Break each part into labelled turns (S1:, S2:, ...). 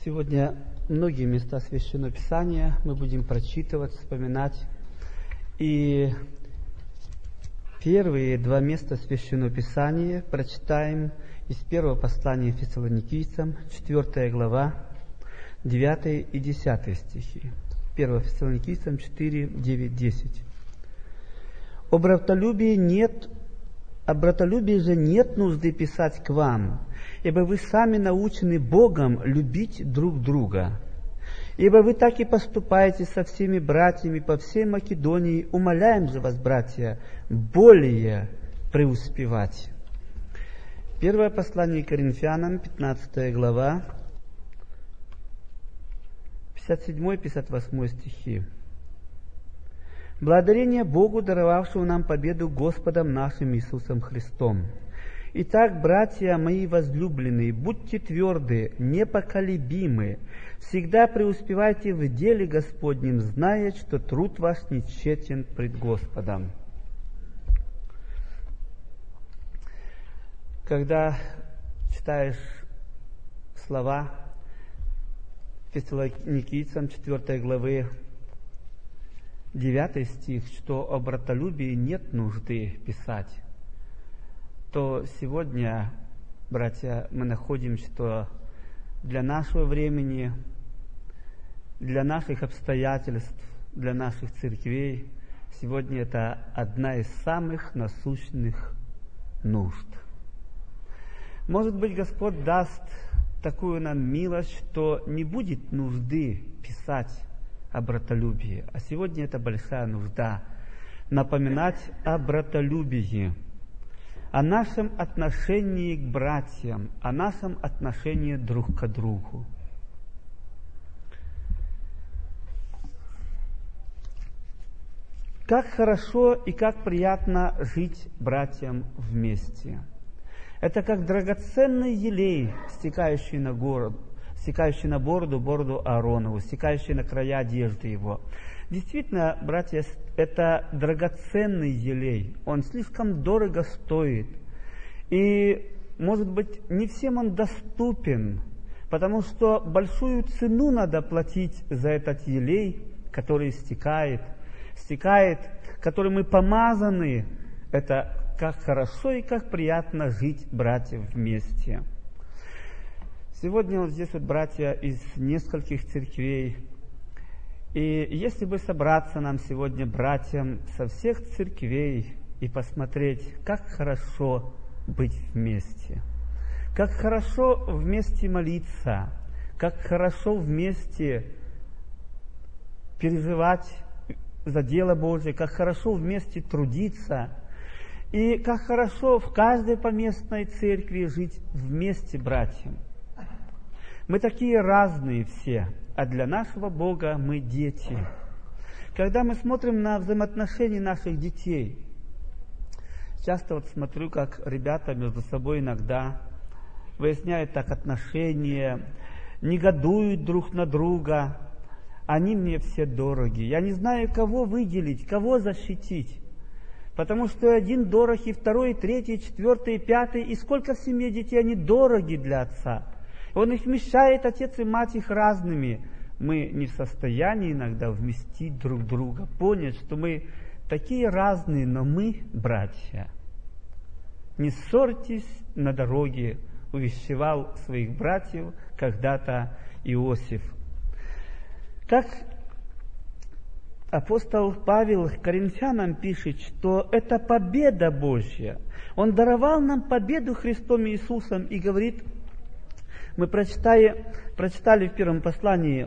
S1: Сегодня многие места Священного Писания мы будем прочитывать, вспоминать. И первые два места Священного Писания прочитаем из первого послания Фессалоникийцам, 4 глава, 9 и 10 стихи. 1 Фессалоникийцам 4, 9, 10. О братолюбии же нет нужды писать к вам, ибо вы сами научены Богом любить друг друга. Ибо вы так и поступаете со всеми братьями по всей Македонии. Умоляем же вас, братья, более преуспевать. Первое послание Коринфянам, 15 глава, 57-58 стихи. Благодарение Богу, даровавшему нам победу Господом нашим Иисусом Христом. Итак, братья мои возлюбленные, будьте тверды, непоколебимы, всегда преуспевайте в деле Господнем, зная, что труд ваш не тщетен пред Господом. Когда читаешь слова Фессалоникийцам 4 главы, 9 стих, что о братолюбии нет нужды писать, то сегодня, братья, мы находим, что для нашего времени, для наших обстоятельств, для наших церквей, сегодня это одна из самых насущных нужд. Может быть, Господь даст такую нам милость, что не будет нужды писать о братолюбии. А сегодня это большая нужда напоминать о братолюбии, о нашем отношении к братьям, о нашем отношении друг к другу. Как хорошо и как приятно жить братьям вместе. Это как драгоценный елей, стекающий на бороду Ааронову, стекающий на края одежды его. Действительно, братья, это драгоценный елей. Он слишком дорого стоит. И, может быть, не всем он доступен, потому что большую цену надо платить за этот елей, который стекает, которым мы помазаны. Это как хорошо и как приятно жить, братья, вместе. Сегодня вот здесь вот братья из нескольких церквей. И если бы собраться нам сегодня, братьям, со всех церквей и посмотреть, как хорошо быть вместе, как хорошо вместе молиться, как хорошо вместе переживать за дело Божие, как хорошо вместе трудиться, и как хорошо в каждой поместной церкви жить вместе, братьям. Мы такие разные все, а для нашего Бога мы дети. Когда мы смотрим на взаимоотношения наших детей, часто вот смотрю, как ребята между собой иногда выясняют так отношения, негодуют друг на друга. Они мне все дороги. Я не знаю, кого выделить, кого защитить. Потому что один дорог, и второй, и третий, и четвертый, и пятый. И сколько в семье детей, они дороги для отца. Он их вмещает, отец и мать их разными. Мы не в состоянии иногда вместить друг друга, понять, что мы такие разные, но мы братья. Не ссорьтесь на дороге, увещевал своих братьев когда-то Иосиф. Как апостол Павел Коринфянам пишет, что это победа Божья. Он даровал нам победу Христом Иисусом и говорит, мы прочитали в первом послании,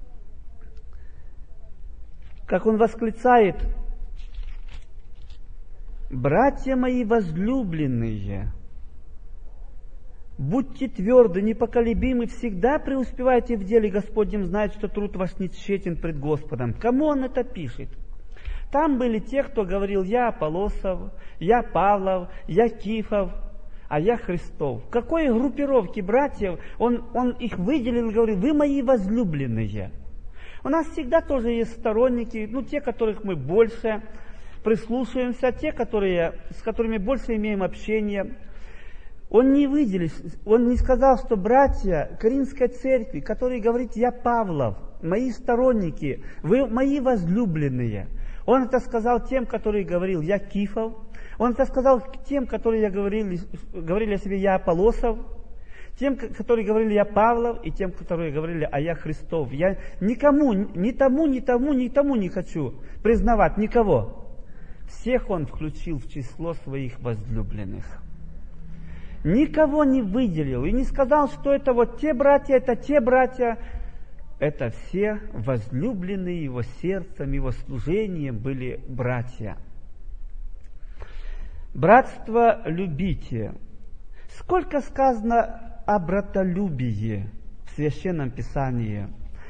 S1: как он восклицает: «Братья мои возлюбленные, будьте тверды, непоколебимы, всегда преуспевайте в деле Господнем, зная, что труд ваш не тщетен пред Господом». Кому он это пишет? Там были те, кто говорил: я Аполлосов, я Павлов, я Кифов, а я Христов. В какой группировке братьев он их выделил и говорил: вы мои возлюбленные. У нас всегда тоже есть сторонники, те, которых мы больше прислушиваемся, те, с которыми больше имеем общение. Он не выделил, он не сказал, что братья Коринфской церкви, которые говорят: я Павлов, мои сторонники, вы мои возлюбленные. Он это сказал тем, которые говорил: я Кифов. Он это сказал тем, которые говорили о себе: я Аполлосов. Тем, которые говорили: я Павлов, и тем, которые говорили: а я Христов. Я никому, ни тому не хочу признавать, никого. Всех он включил в число своих возлюбленных. Никого не выделил и не сказал, что это вот те братья, это те братья. Это все возлюбленные его сердцем, его служением были братья. Братство любите. Сколько сказано о братолюбии в Священном Писании?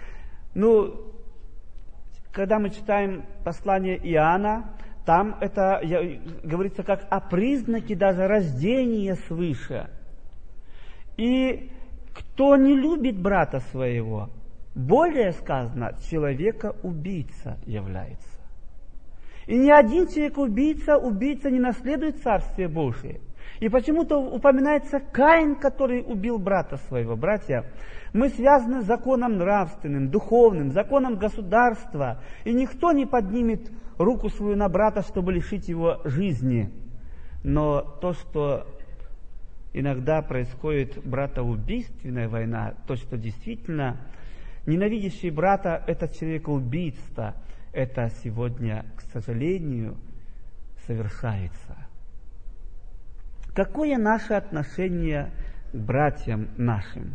S1: Когда мы читаем послание Иоанна, там это говорится как о признаке даже рождения свыше. И кто не любит брата своего, более сказано, человека-убийца является. И ни один человек-убийца не наследует Царствие Божие. И почему-то упоминается Каин, который убил брата своего. Братья, мы связаны с законом нравственным, духовным, законом государства. И никто не поднимет руку свою на брата, чтобы лишить его жизни. Но то, что иногда происходит братоубийственная война, то, что действительно ненавидящий брата – это человека-убийца, это сегодня, к сожалению, совершается. Какое наше отношение к братьям нашим?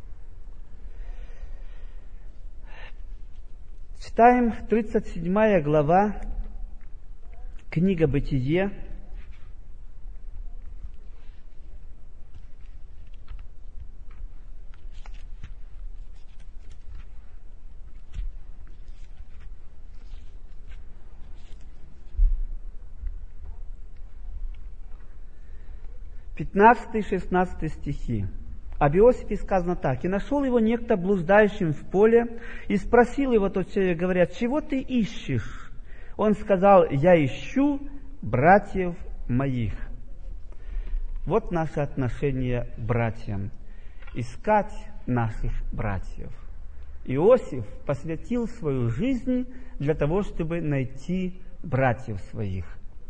S1: Читаем 37 глава, книга Бытие. – 15-16 стихи. Об Иосифе сказано так: «И нашел его некто блуждающим в поле, и спросил его тот человек, говоря: чего ты ищешь? Он сказал: я ищу братьев моих». Вот наше отношение к братьям. Искать наших братьев. Иосиф посвятил свою жизнь для того, чтобы найти братьев своих.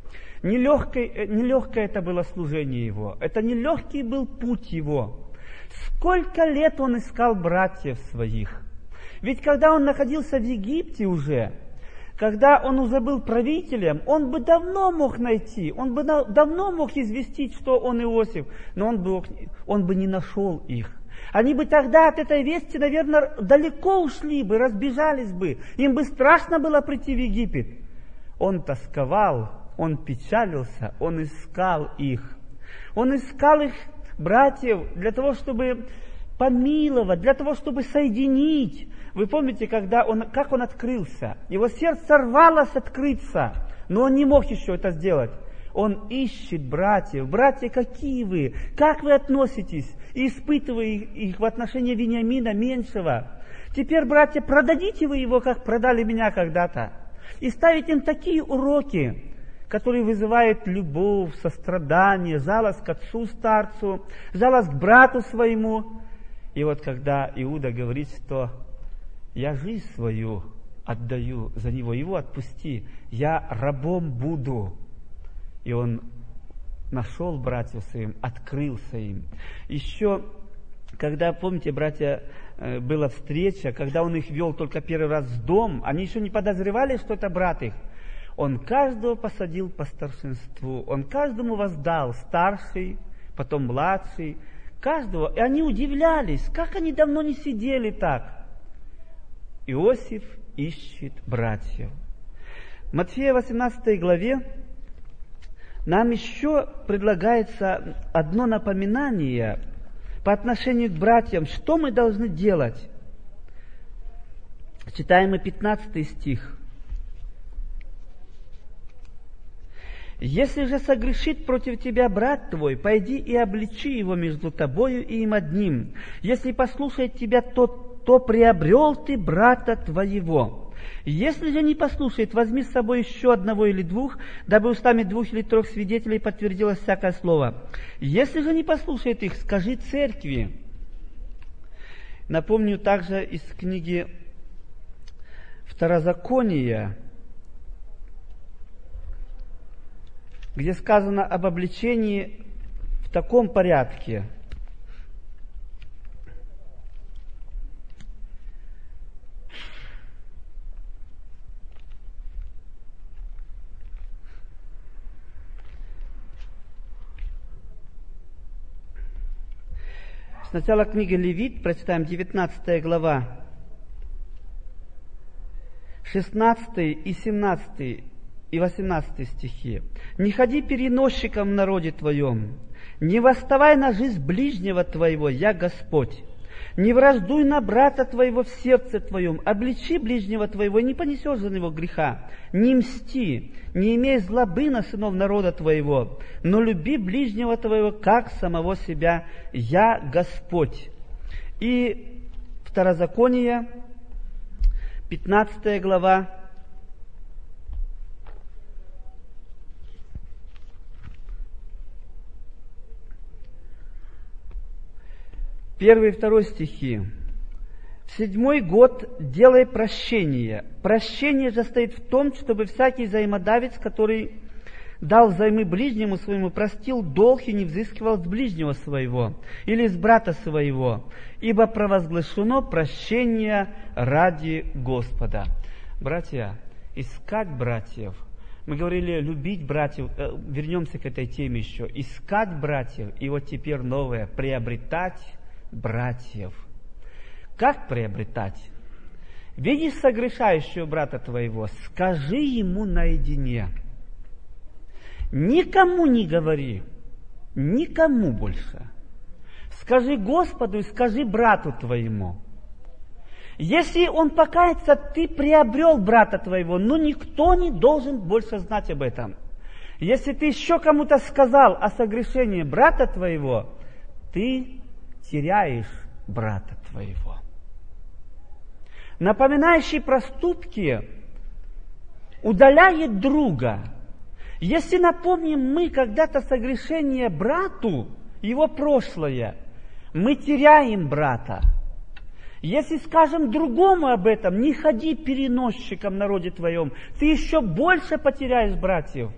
S1: Нелегкое это было служение его. Это нелегкий был путь его. Сколько лет он искал братьев своих. Ведь когда он находился в Египте уже, когда он уже был правителем, он бы давно мог найти, он бы давно мог известить, что он Иосиф, но он бы не нашел их. Они бы тогда от этой вести, наверное, далеко ушли бы, разбежались бы. Им бы страшно было прийти в Египет. Он тосковал, он печалился, он искал их. Он искал их, братьев, для того, чтобы помиловать, для того, чтобы соединить. Вы помните, как он открылся? Его сердце рвалось открыться, но он не мог еще это сделать. Он ищет братьев. Братья, какие вы? Как вы относитесь? И испытывая их в отношении Вениамина меньшего. Теперь, братья, продадите вы его, как продали меня когда-то. И ставите им такие уроки, которые вызывают любовь, сострадание, жалость к отцу старцу, жалость к брату своему. И вот когда Иуда говорит, что я жизнь свою отдаю за него, его отпусти, я рабом буду. И он нашел братьев своим, открылся им. Еще, когда, помните, братья, была встреча, когда он их вел только первый раз в дом, они еще не подозревали, что это брат их. Он каждого посадил по старшинству, он каждому воздал, старший, потом младший, каждого. И они удивлялись, как они давно не сидели так. Иосиф ищет братьев. В Матфея 18 главе нам еще предлагается одно напоминание по отношению к братьям, что мы должны делать. Читаем мы 15 стих. «Если же согрешит против тебя брат твой, пойди и обличи его между тобою и им одним. Если послушает тебя тот, то приобрел ты брата твоего. Если же не послушает, возьми с собой еще одного или двух, дабы устами 2 или 3 свидетелей подтвердилось всякое слово. Если же не послушает их, скажи церкви». Напомню также из книги Второзакония, где сказано об обличении в таком порядке. Сначала книга Левит, прочитаем 19 глава, 16 и 17 и 18 стихи. «Не ходи переносчиком в народе твоем, не восставай на жизнь ближнего твоего, я Господь. Не враждуй на брата твоего в сердце твоем, обличи ближнего твоего, не понесешь за него греха. Не мсти, не имей злобы на сынов народа твоего, но люби ближнего твоего, как самого себя, я Господь». И Второзаконие, 15 глава, 1 и 2 стихи. «В 7-й год делай прощение. Прощение же состоит в том, чтобы всякий взаимодавец, который дал взаймы ближнему своему, простил долг и не взыскивал с ближнего своего или с брата своего, ибо провозглашено прощение ради Господа». Братья, искать братьев. Мы говорили любить братьев, вернемся к этой теме еще. Искать братьев, и вот теперь новое, приобретать братьев. Как приобретать? Видишь согрешающего брата твоего, скажи ему наедине. Никому не говори, никому больше. Скажи Господу и скажи брату твоему. Если он покается, ты приобрел брата твоего, но никто не должен больше знать об этом. Если ты еще кому-то сказал о согрешении брата твоего, ты теряешь брата твоего. Напоминающий проступки удаляет друга. Если напомним мы когда-то согрешение брату, его прошлое, мы теряем брата. Если скажем другому об этом, не ходи переносчиком в народе твоем, ты еще больше потеряешь братьев.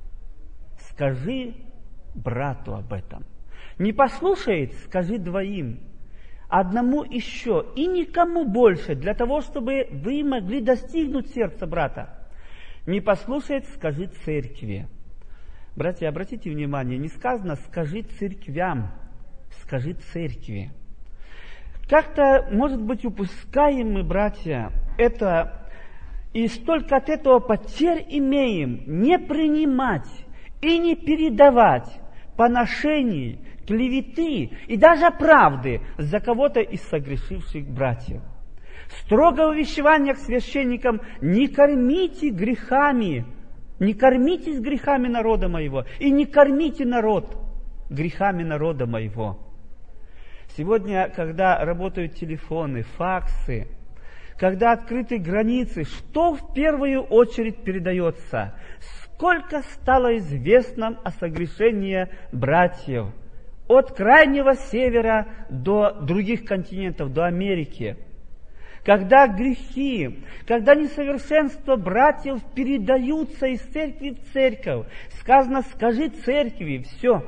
S1: Скажи брату об этом. Не послушает, скажи двоим, одному еще и никому больше, для того, чтобы вы могли достигнуть сердца брата. Не послушает, скажи церкви. Братья, обратите внимание, не сказано «скажи церквям», скажи церкви. Как-то, может быть, упускаем мы, братья, это, и столько от этого потерь имеем, не принимать и не передавать поношений, клеветы и даже правды за кого-то из согрешивших братьев. Строгое увещевание к священникам: не кормите грехами, не кормитесь грехами народа моего, и не кормите народ грехами народа моего. Сегодня, когда работают телефоны, факсы, когда открыты границы, что в первую очередь передается? Сколько стало известно о согрешении братьев от крайнего севера до других континентов, до Америки. Когда грехи, когда несовершенства братьев передаются из церкви в церковь, сказано «скажи церкви», все.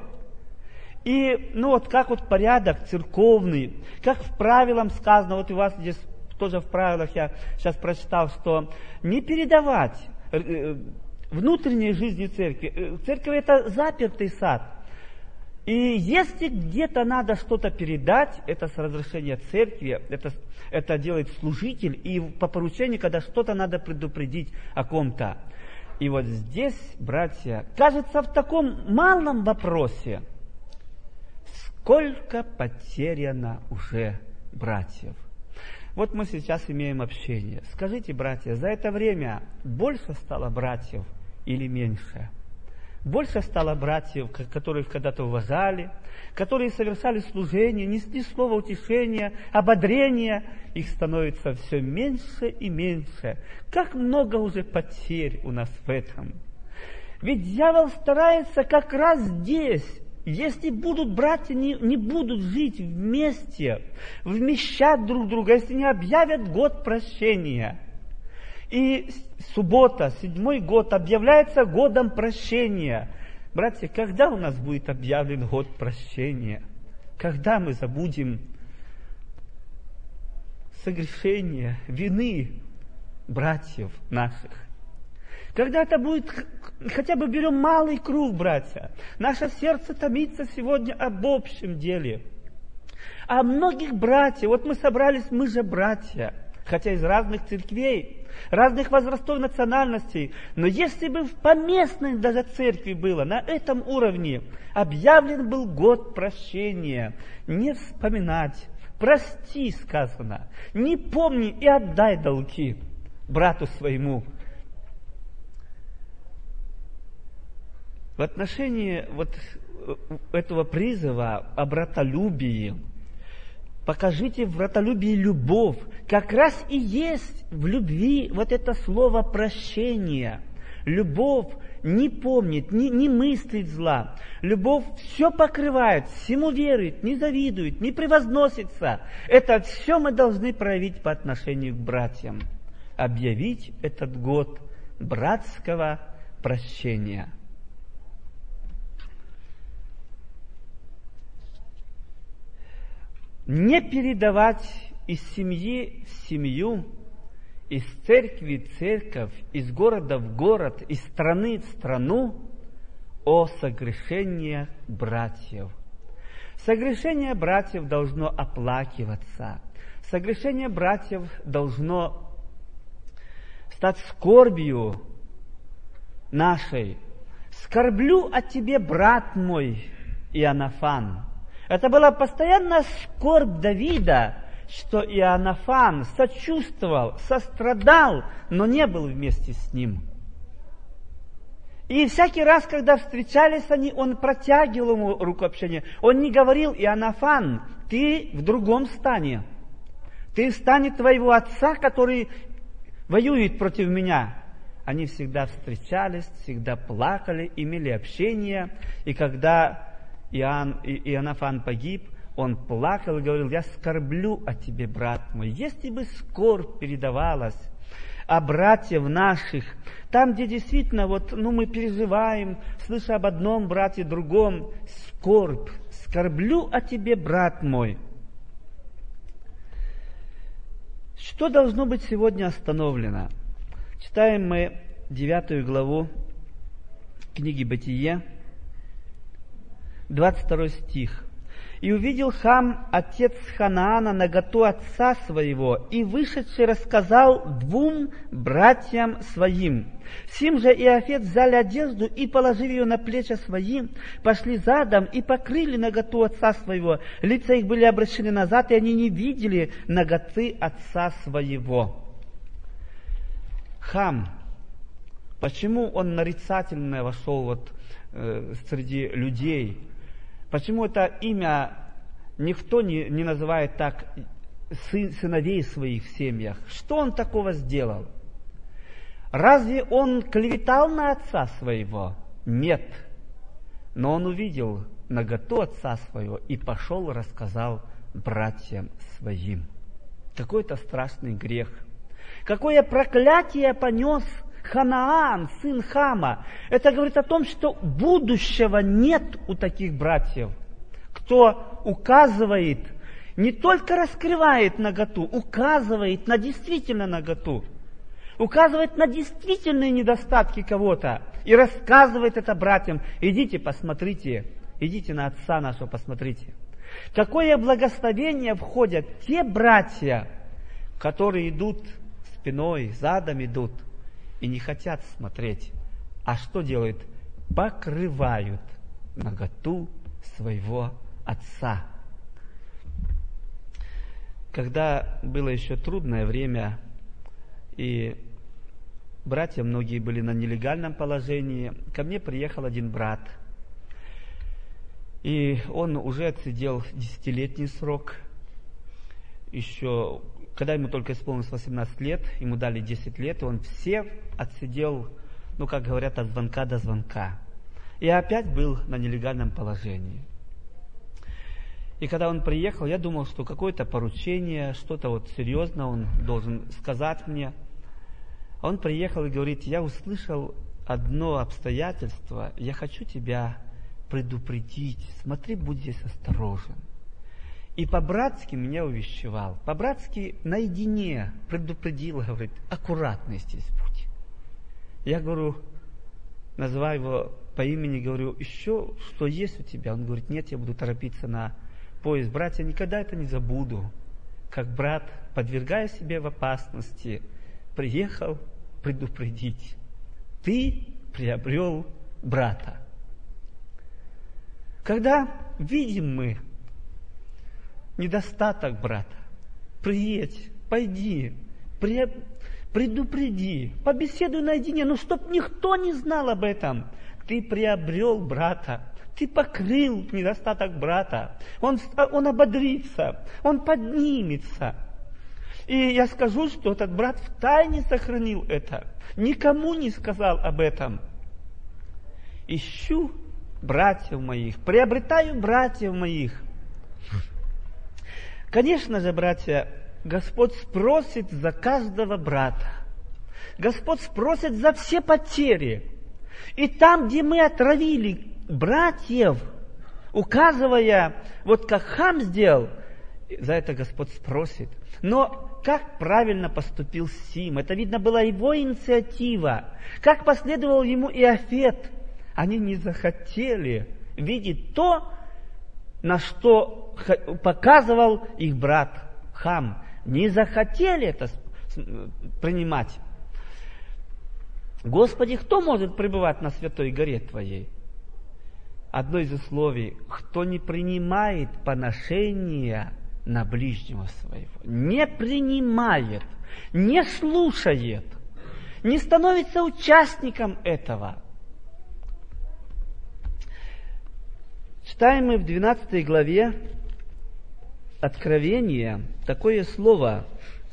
S1: И, как порядок церковный, как в правилах сказано, вот у вас здесь тоже в правилах я сейчас прочитал, что не передавать внутренней жизни церкви. Церковь — это запертый сад. И если где-то надо что-то передать, это с разрешения церкви, это делает служитель, и по поручению, когда что-то надо предупредить о ком-то. И вот здесь, братья, кажется, в таком малом вопросе, сколько потеряно уже братьев. Вот мы сейчас имеем общение. Скажите, братья, за это время больше стало братьев или меньше? Больше стало братьев, которых когда-то уважали, которые совершали служение, несли слово утешения, ободрения. Их становится все меньше и меньше. Как много уже потерь у нас в этом. Ведь дьявол старается как раз здесь. Если будут братья, не будут жить вместе, вмещать друг друга, если не объявят год прощения. И суббота, 7-й год, объявляется годом прощения. Братья, когда у нас будет объявлен год прощения? Когда мы забудем согрешения, вины братьев наших? Когда это будет, хотя бы берем малый круг, братья. Наше сердце томится сегодня об общем деле. А многих братьев, вот мы собрались, мы же братья, хотя из разных церквей, разных возрастов, национальностей. Но если бы в поместной даже церкви было, на этом уровне, объявлен был год прощения, не вспоминать, прости, сказано, не помни и отдай долги брату своему. В отношении вот этого призыва о братолюбии, покажите в братолюбии любовь. Как раз и есть в любви вот это слово прощение. Любовь не помнит, не мыслит зла. Любовь все покрывает, всему верует, не завидует, не превозносится. Это все мы должны проявить по отношению к братьям. Объявить этот год братского прощения. Не передавать из семьи в семью, из церкви в церковь, из города в город, из страны в страну о согрешении братьев. Согрешение братьев должно оплакиваться. Согрешение братьев должно стать скорбью нашей. «Скорблю о тебе, брат мой, Иоаннафан». Это была постоянная скорбь Давида, что Иоаннафан сочувствовал, сострадал, но не был вместе с ним. И всякий раз, когда встречались они, он протягивал ему руку общения. Он не говорил: Иоаннафан, ты в другом стане. Ты в стане твоего отца, который воюет против меня. Они всегда встречались, всегда плакали, имели общение. И когда Иоаннафан погиб, он плакал и говорил: я скорблю о тебе, брат мой. Если бы скорбь передавалась о братьев наших, там, где действительно мы переживаем, слыша об одном брате, другом, скорбь, скорблю о тебе, брат мой. Что должно быть сегодня остановлено? Читаем мы 9 главу книги Бытие, 22 стих. «И увидел Хам, отец Ханаана, наготу отца своего, и вышедший рассказал 2 братьям своим. Сим же Иофет взяли одежду и, положив ее на плечи своим, пошли задом и покрыли наготу отца своего. Лица их были обращены назад, и они не видели наготы отца своего». Хам, почему он нарицательно вошел среди людей? Почему это имя никто не называет так сыновей своих в семьях? Что он такого сделал? Разве он клеветал на отца своего? Нет. Но он увидел наготу отца своего и пошел и рассказал братьям своим. Какой-то страшный грех. Какое проклятие понес Ханаан, сын Хама. Это говорит о том, что будущего нет у таких братьев, кто указывает, не только раскрывает наготу, указывает на действительно наготу, указывает на действительные недостатки кого-то и рассказывает это братьям. Идите, посмотрите, идите на отца нашего, посмотрите. Какое благословение входят те братья, которые идут спиной, задом идут, и не хотят смотреть. А что делают? Покрывают наготу своего отца. Когда было еще трудное время, и братья многие были на нелегальном положении. Ко мне приехал один брат. И он уже отсидел 10-летний срок. Еще, когда ему только исполнилось 18 лет, ему дали 10 лет, и он все отсидел, как говорят, от звонка до звонка. И опять был на нелегальном положении. И когда он приехал, я думал, что какое-то поручение, что-то серьезно он должен сказать мне. А он приехал и говорит: я услышал одно обстоятельство, я хочу тебя предупредить, смотри, будь здесь осторожен. И по-братски меня увещевал, по-братски наедине предупредил, говорит: аккуратный здесь будь. Я говорю, называю его по имени, говорю: еще что есть у тебя? Он говорит: нет, я буду торопиться на поезд. Братья, никогда это не забуду, как брат, подвергая себя в опасности, приехал предупредить: ты приобрел брата. Когда видим мы недостаток брата, приедь, пойди, предупреди, побеседуй наедине, чтоб никто не знал об этом. Ты приобрел брата, ты покрыл недостаток брата, он ободрится, он поднимется. И я скажу, что этот брат втайне сохранил это, никому не сказал об этом. Ищу братьев моих, приобретаю братьев моих. Конечно же, братья, Господь спросит за каждого брата. Господь спросит за все потери. И там, где мы отравили братьев, указывая, как Хам сделал, за это Господь спросит. Но как правильно поступил Сим? Это, видно, была его инициатива. Как последовал ему Иофет? Они не захотели видеть то, на что показывал их брат Хам. Не захотели это принимать. Господи, кто может пребывать на святой горе Твоей? Одно из условий: кто не принимает поношения на ближнего своего, не принимает, не слушает, не становится участником этого. Читаем мы в 12 главе Откровения такое слово,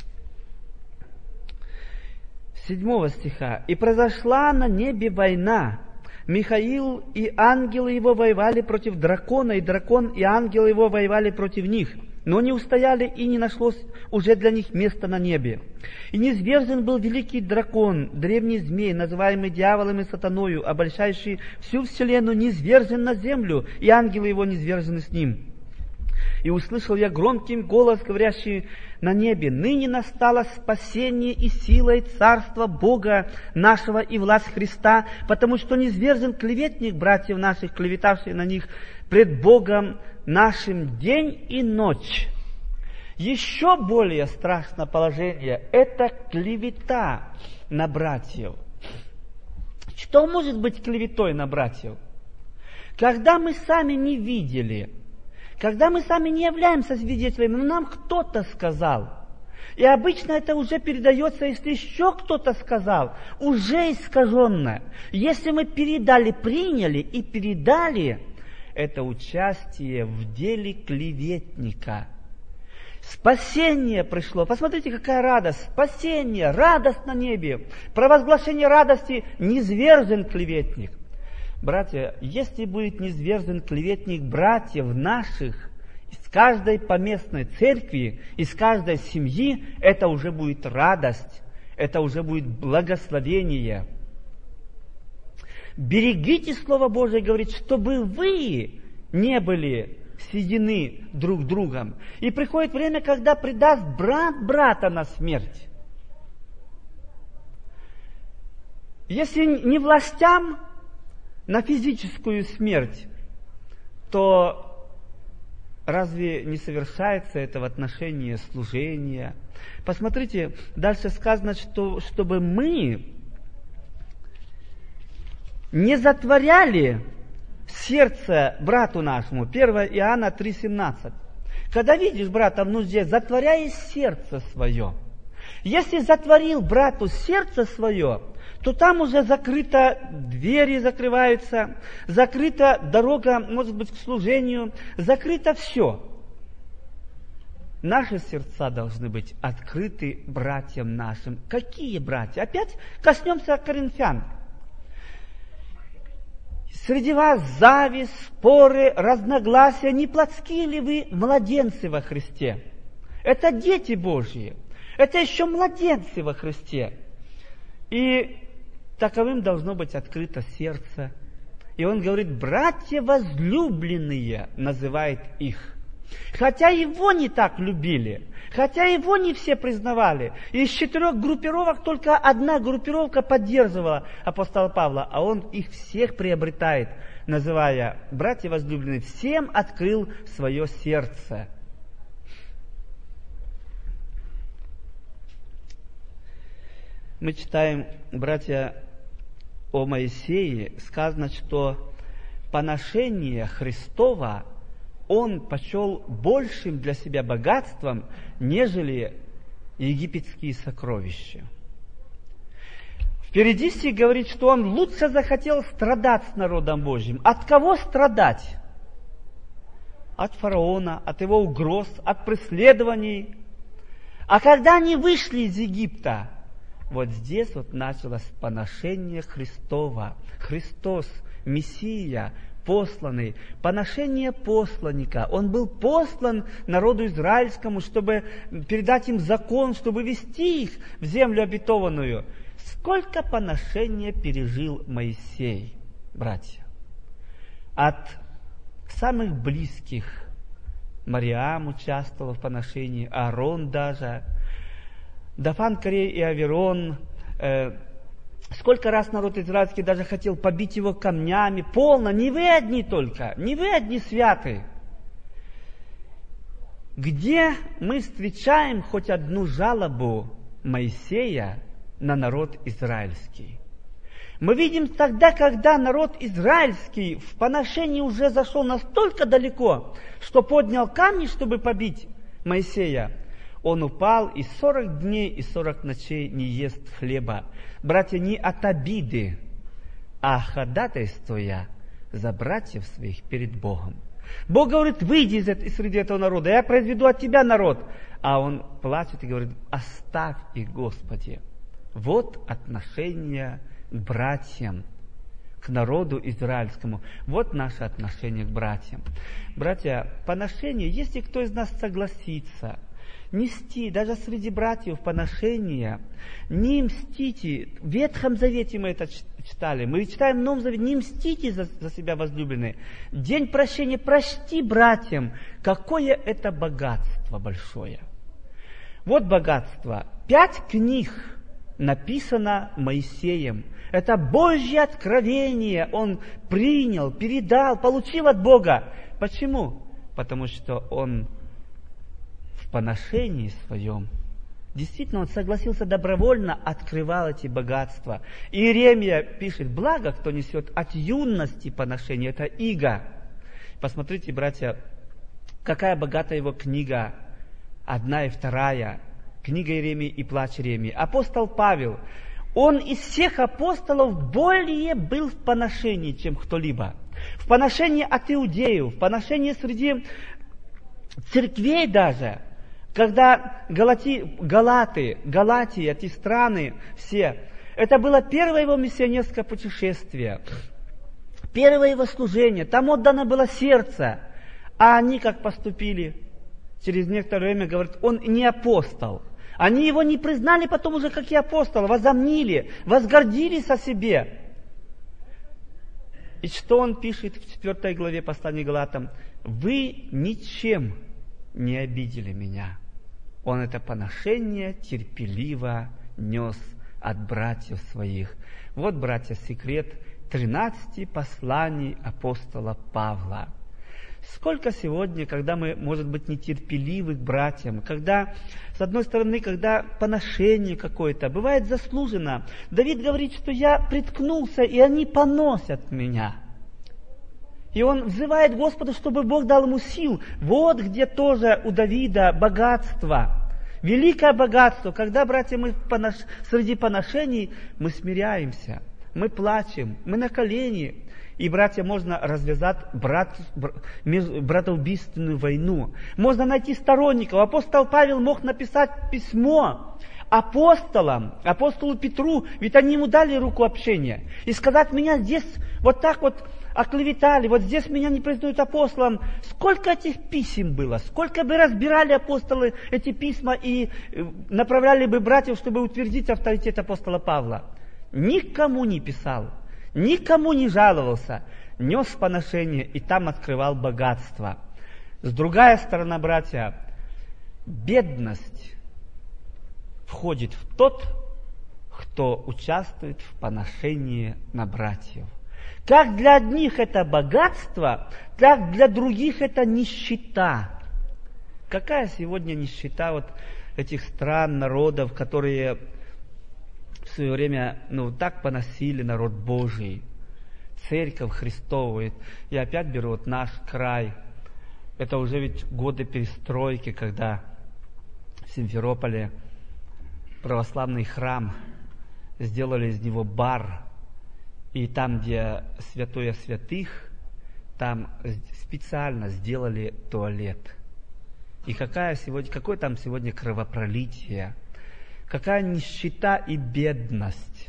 S1: 7 стиха. «И произошла на небе война. Михаил и ангелы его воевали против дракона, и дракон и ангелы его воевали против них. Но не устояли, и не нашлось уже для них места на небе. И низвержен был великий дракон, древний змей, называемый дьяволом и сатаною, обольщающий всю вселенную, низвержен на землю, и ангелы его низвержены с ним. И услышал я громкий голос, говорящий на небе: ныне настало спасение и сила и царство Бога нашего и власть Христа, потому что низвержен клеветник братьев наших, клеветавший на них пред Богом нашим день и ночь». Еще более страшное положение – это клевета на братьев. Что может быть клеветой на братьев? Когда мы сами не видели, когда мы сами не являемся свидетелями, но нам кто-то сказал. И обычно это уже передается, если еще кто-то сказал, уже искаженно. Если мы приняли и передали, это участие в деле клеветника. Спасение пришло. Посмотрите, какая радость. Спасение, радость на небе. Провозглашение радости: низвержен клеветник. Братья, если будет низвержен клеветник братьев наших из каждой поместной церкви, из каждой семьи, это уже будет радость, это уже будет благословение. Берегите Слово Божие, говорит, чтобы вы не были съедены друг другом. И приходит время, когда предаст брат брата на смерть. Если не властям на физическую смерть, то разве не совершается это в отношении служения? Посмотрите, дальше сказано, что чтобы мы не затворяли сердце брату нашему. 1 Иоанна 3,17. Когда видишь брата в нужде, затворяй сердце свое. Если затворил брату сердце свое, то там уже закрыто, двери закрываются, закрыта дорога, может быть, к служению, закрыто все. Наши сердца должны быть открыты братьям нашим. Какие братья? Опять коснемся коринфян. Среди вас зависть, споры, разногласия. Не плотские ли вы младенцы во Христе? Это дети Божьи. Это еще младенцы во Христе. И таковым должно быть открыто сердце. И он говорит, братья возлюбленные, называет их. Хотя его не так любили, хотя его не все признавали. Из 4 группировок только одна группировка поддерживала апостола Павла, а он их всех приобретает, называя братья возлюбленные, всем открыл свое сердце. Мы читаем, братья, о Моисее, сказано, что поношение Христова он почел большим для себя богатством, нежели египетские сокровища. Впереди стих говорит, что он лучше захотел страдать с народом Божьим. От кого страдать? От фараона, от его угроз, от преследований. А когда они вышли из Египта, вот здесь вот началось поношение Христова. Христос, Мессия, посланный, поношение посланника. Он был послан народу израильскому, чтобы передать им закон, чтобы вести их в землю обетованную. Сколько поношения пережил Моисей, братья? От самых близких. Мариам участвовала в поношении, Аарон даже, Дафан, Корей и Аверон. Сколько раз народ израильский даже хотел побить его камнями. Полно, не вы одни только, не вы одни святые. Где мы встречаем хоть одну жалобу Моисея на народ израильский? Мы видим тогда, когда народ израильский в поношении уже зашел настолько далеко, что поднял камни, чтобы побить Моисея. Он упал и 40 дней и 40 ночей не ест хлеба. Братья, не от обиды, а ходатайствуя за братьев своих перед Богом. Бог говорит, выйди из среди этого народа, я произведу от тебя народ. А он плачет и говорит, оставь их, Господи. Вот отношение к братьям, к народу израильскому. Вот наше отношение к братьям. Братья, поношение, если кто из нас согласится нести, даже среди братьев поношения, не мстите. В Ветхом Завете мы это читали. Мы читаем в Новом Завете, не мстите за себя, возлюбленные. День прощения, прости братьям. Какое это богатство большое. Вот богатство. 5 книг написано Моисеем. Это Божье откровение. Он принял, передал, получил от Бога. Почему? Потому что он в поношении своем, действительно, он согласился добровольно, открывал эти богатства. И Иеремия пишет, благо, кто несет от юности поношение, это иго. Посмотрите, братья, какая богатая его книга, 1 и 2, книга Иеремии и плач Иеремии. Апостол Павел, он из всех апостолов более был в поношении, чем кто-либо. В поношении от иудеев, в поношении среди церквей даже. Когда Галатия, эти страны все, это было первое его миссионерское путешествие, первое его служение, там отдано было сердце, а они как поступили? Через некоторое время, говорят, он не апостол. Они его не признали потом уже как и апостола, возомнили, возгордились о себе. И что он пишет в 4 главе послания Галатам? Вы ничем не обидели меня. Он это поношение терпеливо нес от братьев своих. Вот, братья, секрет 13 посланий апостола Павла. Сколько сегодня, когда мы, может быть, нетерпеливы к братьям, когда, с одной стороны, когда поношение какое-то, бывает заслуженно. Давид говорит, что я приткнулся, и они поносят меня. И он взывает Господу, чтобы Бог дал ему сил. Вот где тоже у Давида богатство. великое богатство. Когда, братья, мы среди поношений, мы смиряемся, мы плачем, мы на колени. И, братья, можно развязать братоубийственную войну. Можно найти сторонников. Апостол Павел мог написать письмо апостолу Петру, ведь они ему дали руку общения. И сказать: меня здесь вот так вот оклеветали, вот здесь меня не признают апостолом. Сколько этих писем было, сколько бы разбирали апостолы эти письма и направляли бы братьев, чтобы утвердить авторитет апостола Павла. Никому не писал, никому не жаловался, нес поношение и там открывал богатство. С другой стороны, братья, бедность входит в тот, кто участвует в поношении на братьев. Как для одних это богатство, так для других это нищета. Какая сегодня нищета вот этих стран, народов, которые в свое время так поносили народ Божий, церковь Христовую. Я опять беру вот наш край. Это уже ведь годы перестройки, когда в Симферополе православный храм, сделали из него бар, и там, где святое святых, там специально сделали туалет. И какое там сегодня кровопролитие, какая нищета и бедность.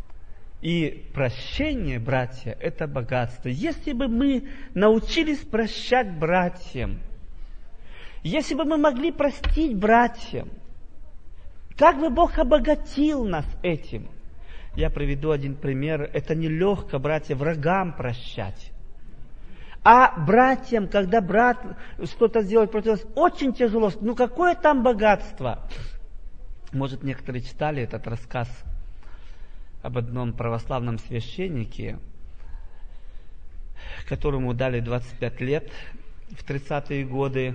S1: И прощение, братья, это богатство. Если бы мы научились прощать братьям, если бы мы могли простить братьям, как бы Бог обогатил нас этим. Я приведу один пример. Это нелегко, братья, врагам прощать. А братьям, когда брат что-то сделает против нас, очень тяжело. Какое там богатство? Может, некоторые читали этот рассказ об одном православном священнике, которому дали 25 лет в 30-е годы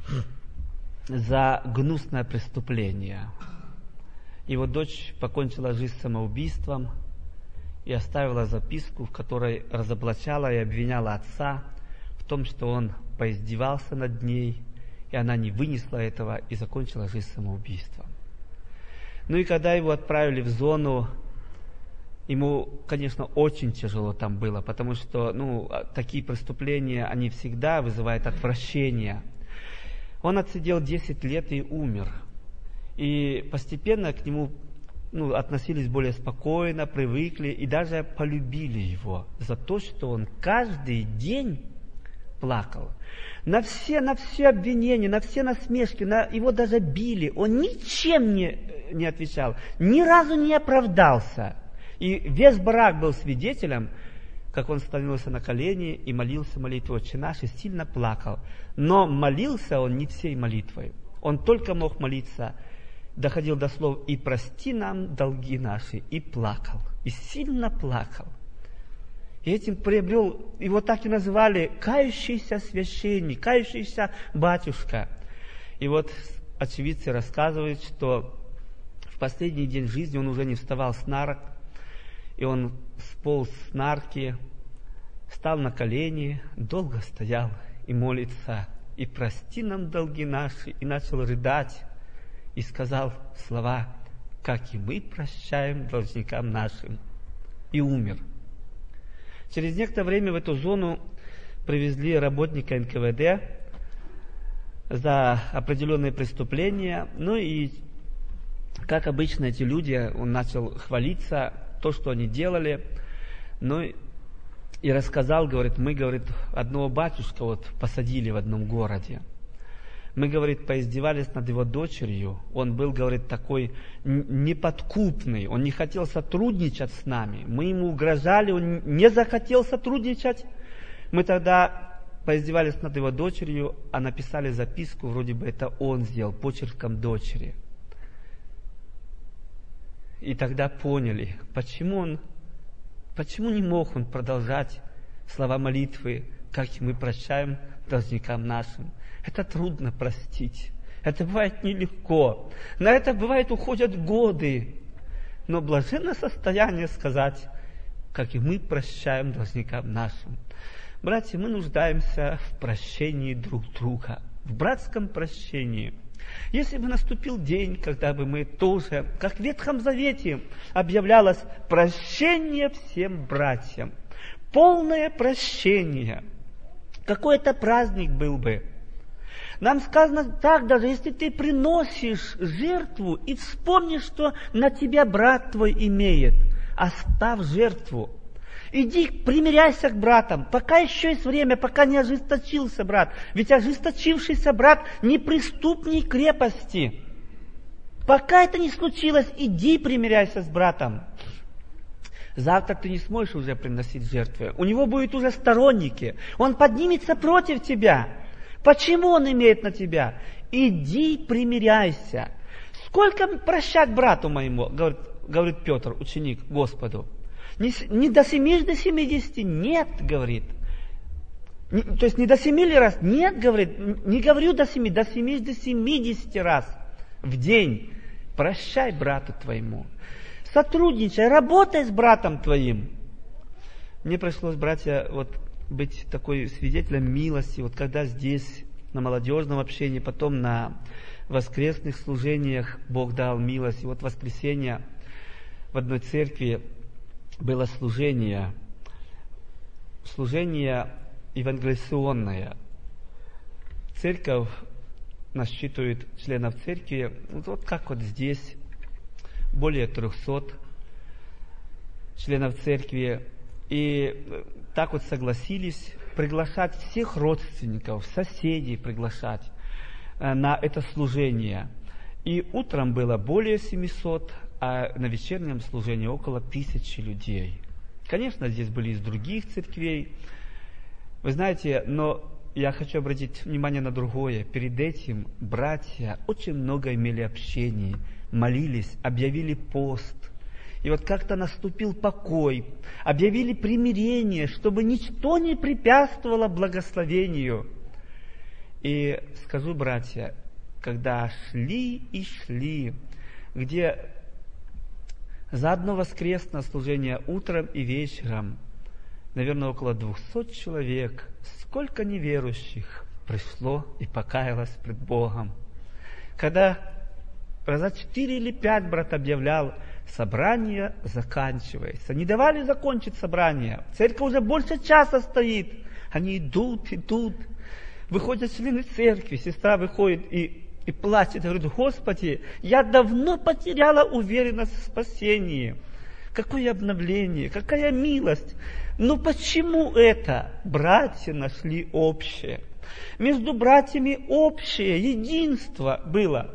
S1: за гнусное преступление. Его дочь покончила жизнь самоубийством и оставила записку, в которой разоблачала и обвиняла отца в том, что он поиздевался над ней, и она не вынесла этого и закончила жизнь самоубийством. И когда его отправили в зону, ему, конечно, очень тяжело там было, потому что такие преступления, они всегда вызывают отвращение. Он отсидел 10 лет и умер. И постепенно к нему относились более спокойно, привыкли и даже полюбили его за то, что он каждый день плакал. На все обвинения, на все насмешки, его даже били. Он ничем не отвечал, ни разу не оправдался. И весь барак был свидетелем, как он становился на колени и молился молитвой «Отче наш» и сильно плакал. Но молился он не всей молитвой. Он только мог молиться, доходил до слов «И прости нам долги наши», и плакал, и сильно плакал. И этим приобрел, его так и называли кающийся священник, кающийся батюшка. И вот очевидцы рассказывают, что в последний день жизни он уже не вставал с нарок, и он сполз с нарки, встал на колени, долго стоял и молится «И прости нам долги наши», и начал рыдать, и сказал слова «Как и мы прощаем должникам нашим», и умер. Через некоторое время в эту зону привезли работника НКВД за определенные преступления. И, как обычно, эти люди, он начал хвалиться, то, что они делали. И рассказал, говорит, мы, одного батюшка посадили в одном городе. Мы, поиздевались над его дочерью. Он был, такой неподкупный. Он не хотел сотрудничать с нами. Мы ему угрожали, он не захотел сотрудничать. Мы тогда поиздевались над его дочерью, а написали записку, вроде бы это он сделал, почерком дочери. И тогда поняли, почему не мог он продолжать слова молитвы, как и мы прощаем должникам нашим. Это трудно простить. Это бывает нелегко. На это бывает уходят годы. Но блаженное состояние сказать, как и мы прощаем должникам нашим. Братья, мы нуждаемся в прощении друг друга, в братском прощении. Если бы наступил день, когда бы мы тоже, как в Ветхом Завете, объявлялось прощение всем братьям, полное прощение, какой-то праздник был бы. Нам сказано так, даже если ты приносишь жертву и вспомнишь, что на тебя брат твой имеет, оставь жертву. Иди, примиряйся к братам, пока еще есть время, пока не ожесточился брат. Ведь ожесточившийся брат не преступник крепости. Пока это не случилось, иди примиряйся с братом. Завтра ты не сможешь уже приносить жертвы. У него будут уже сторонники. Он поднимется против тебя. Почему он имеет на тебя? Иди примиряйся. Сколько прощать брату моему, говорит Петр, ученик Господу. Не до 70, до 70, нет, говорит. То есть не до 7 раз, нет, говорит, не говорю до 7, до 70, до 70 раз в день. Прощай брату твоему. Сотрудничай, работай с братом твоим. Мне пришлось, братья, быть такой свидетелем милости, когда здесь, на молодежном общении, потом на воскресных служениях Бог дал милость. И в воскресенье в одной церкви было служение евангелизационное. Церковь насчитывает членов церкви, как здесь, более 300 членов церкви. И так согласились приглашать всех родственников, соседей приглашать на это служение. И утром было более 700, а на вечернем служении около 1000 людей. Конечно, здесь были из других церквей. Вы знаете, но я хочу обратить внимание на другое. Перед этим братья очень много имели общений, молились, объявили пост. И как-то наступил покой, объявили примирение, чтобы ничто не препятствовало благословению. И скажу, братья, когда шли и шли, где за одно воскресное служение утром и вечером, наверное, около 200 человек, сколько неверующих пришло и покаялось пред Богом. Когда раза 4 или 5 брат объявлял, собрание заканчивается. Не давали закончить собрание. Церковь уже больше часа стоит. Они идут. Выходят члены церкви. Сестра выходит и плачет. Говорит: Господи, я давно потеряла уверенность в спасении. Какое обновление, какая милость. Но почему это? Братья нашли общее. Между братьями общее единство было.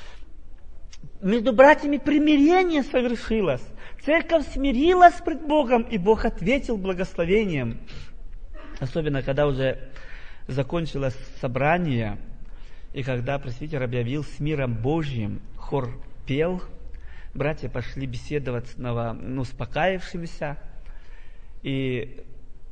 S1: Между братьями примирение совершилось. Церковь смирилась пред Богом, и Бог ответил благословением. Особенно, когда уже закончилось собрание, и когда пресвитер объявил с миром Божьим, хор пел, братья пошли беседовать с успокаившимися, и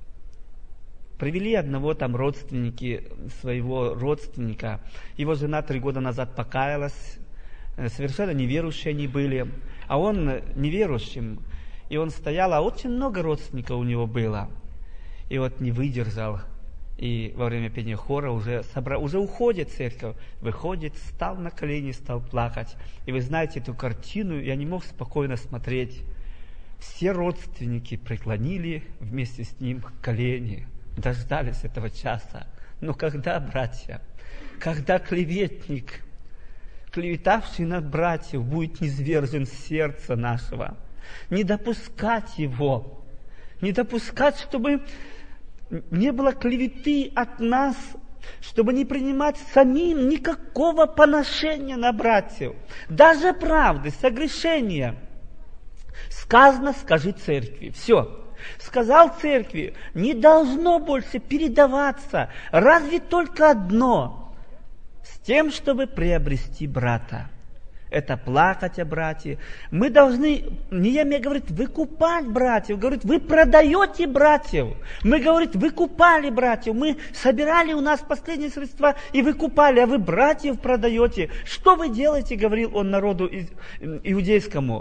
S1: привели одного родственники, своего родственника. Его жена 3 года назад покаялась, совершенно неверующие они были, а он неверующим, и он стоял, а очень много родственников у него было, и не выдержал, и во время пения хора уже уходит церковь, выходит, встал на колени, стал плакать. И вы знаете эту картину, я не мог спокойно смотреть. Все родственники преклонили вместе с ним колени, дождались этого часа. Но когда, братья, когда клеветник, клеветавший на братьев, будет низвержен с сердца нашего, не допускать его, не допускать, чтобы не было клеветы от нас, чтобы не принимать самим никакого поношения на братьев, даже правды, согрешения. Сказано: скажи церкви. Все. Сказал церкви, не должно больше передаваться, разве только одно, с тем, чтобы приобрести брата. Это плакать о братьях. Мы должны, Неемия говорит, выкупать братьев. Говорит, вы продаете братьев. Мы, говорит, выкупали братьев. Мы собирали у нас последние средства и выкупали, а вы братьев продаете. Что вы делаете, говорил он народу иудейскому.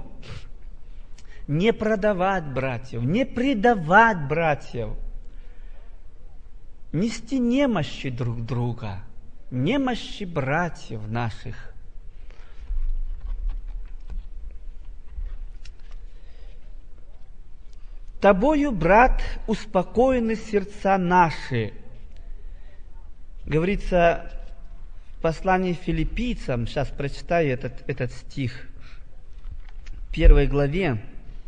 S1: Не продавать братьев, не предавать братьев. Нести немощи друг друга. немощи братьев наших. Тобою, брат, успокоены сердца наши. Говорится в послании филиппийцам, сейчас прочитаю этот стих, в 1 главе.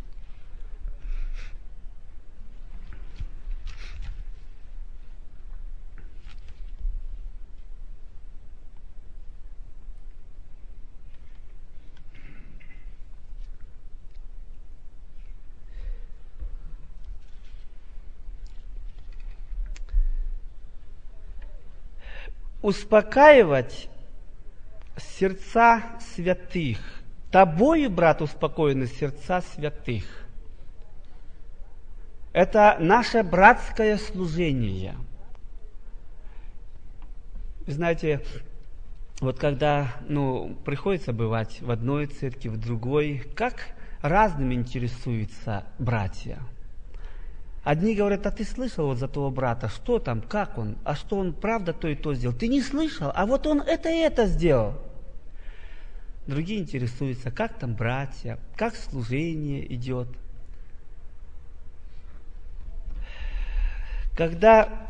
S1: Успокаивать сердца святых. Тобою, брат, успокоены сердца святых. Это наше братское служение. Вы знаете, вот когда приходится бывать в одной церкви, в другой, как разными интересуются братья. Одни говорят: а ты слышал вот за того брата, что там, как он, а что он правда то и то сделал? Ты не слышал, а вот он это и это сделал. Другие интересуются, как там братья, как служение идет. Когда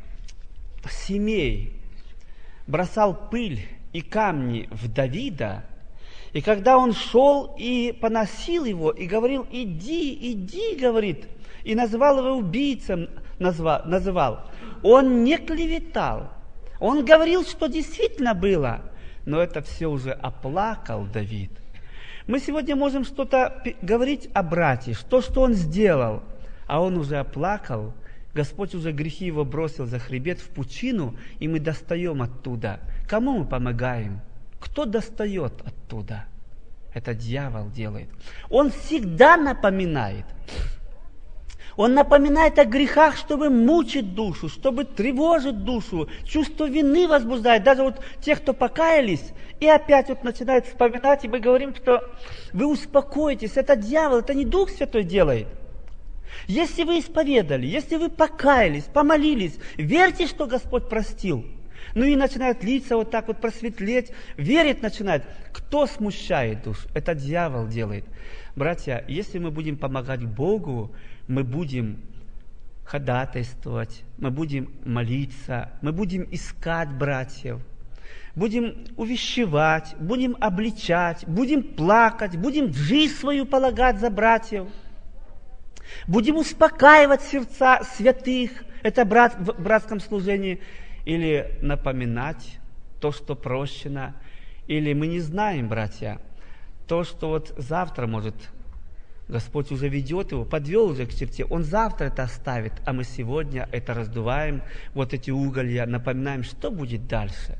S1: Семей бросал пыль и камни в Давида, и когда он шел и поносил его, и говорил: иди, говорит, и называл его убийцем, называл. Он не клеветал. Он говорил, что действительно было. Но это все уже оплакал Давид. Мы сегодня можем что-то говорить о брате, что он сделал. А он уже оплакал. Господь уже грехи его бросил за хребет в пучину, и мы достаем оттуда. Кому мы помогаем? Кто достает оттуда? Это дьявол делает. Он всегда напоминает. Он напоминает о грехах, чтобы мучить душу, чтобы тревожить душу, чувство вины возбуждает. Даже вот те, кто покаялись, и опять вот начинают вспоминать, и мы говорим, что вы успокойтесь, это дьявол, это не Дух Святой делает. Если вы исповедали, если вы покаялись, помолились, верьте, что Господь простил. И начинают лица вот так вот просветлеть, верить начинает. Кто смущает душу? Это дьявол делает. Братья, если мы будем помогать Богу, мы будем ходатайствовать, мы будем молиться, мы будем искать братьев, будем увещевать, будем обличать, будем плакать, будем жизнь свою полагать за братьев, будем успокаивать сердца святых, это в братском служении, или напоминать то, что прощено, или мы не знаем, братья, то, что вот завтра может Господь уже ведет его, подвел уже к черте, он завтра это оставит, а мы сегодня это раздуваем, вот эти уголья, напоминаем, что будет дальше.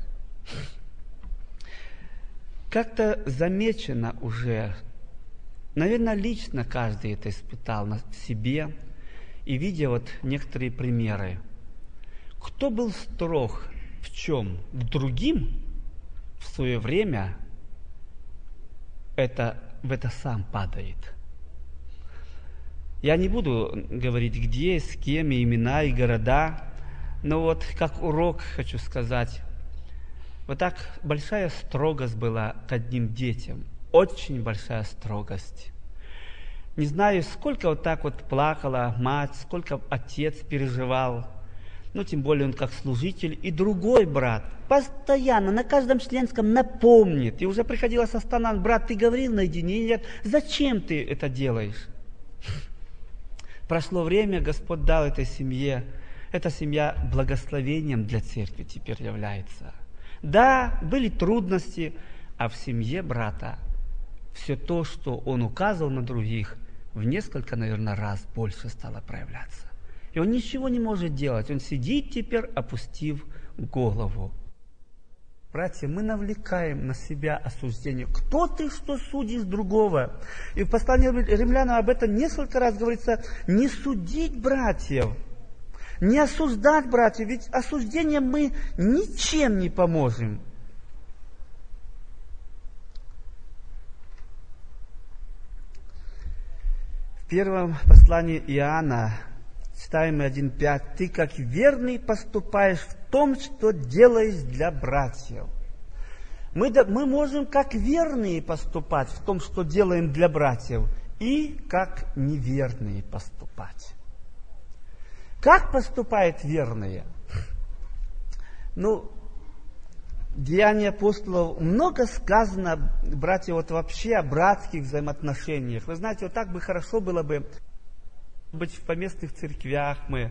S1: Как-то замечено уже, наверное, лично каждый это испытал на себе, и видя вот некоторые примеры. Кто был строг в чем? К другим в свое время, в это сам падает. Я не буду говорить, где, с кем, и имена, и города, но вот как урок хочу сказать. Вот так большая строгость была к одним детям, очень большая строгость. Не знаю, сколько вот так вот плакала мать, сколько отец переживал, тем более он как служитель, и другой брат постоянно на каждом членском напомнит, и уже приходилось останавливать: брат, ты говорил наедине, нет, зачем ты это делаешь? Прошло время, Господь дал этой семье. Эта семья благословением для церкви теперь является. Да, были трудности, а в семье брата все то, что он указывал на других, в несколько, наверное, раз больше стало проявляться. И он ничего не может делать. Он сидит теперь, опустив голову. Братья, мы навлекаем на себя осуждение. Кто ты, что судишь другого? И в послании римлянам об этом несколько раз говорится: не судить братьев, не осуждать братьев, ведь осуждением мы ничем не поможем. В первом послании Иоанна, читаем 1:5, ты как верный поступаешь в том, что делаешь для братьев. Мы можем как верные поступать в том, что делаем для братьев, и как неверные поступать. Как поступают верные? Деяния апостолов много сказано, братья, вот вообще о братских взаимоотношениях. Вы знаете, вот так бы хорошо было бы быть в поместных церквях, мы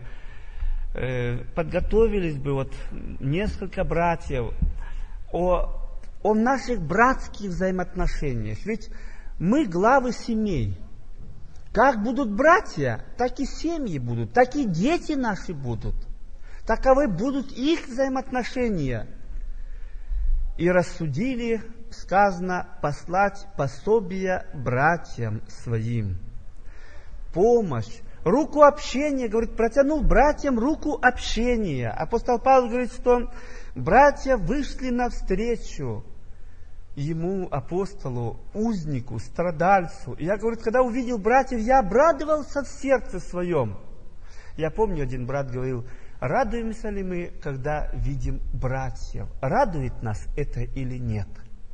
S1: подготовились бы вот несколько братьев о наших братских взаимоотношениях. Ведь мы главы семей. Как будут братья, так и семьи будут, так и дети наши будут. Таковы будут их взаимоотношения. И рассудили, сказано, послать пособие братьям своим. Помощь, руку общения, говорит, протянул братьям руку общения. Апостол Павел говорит, что братья вышли навстречу ему, апостолу, узнику, страдальцу. И я, говорит, когда увидел братьев, я обрадовался в сердце своем. Я помню, один брат говорил, радуемся ли мы, когда видим братьев? Радует нас это или нет?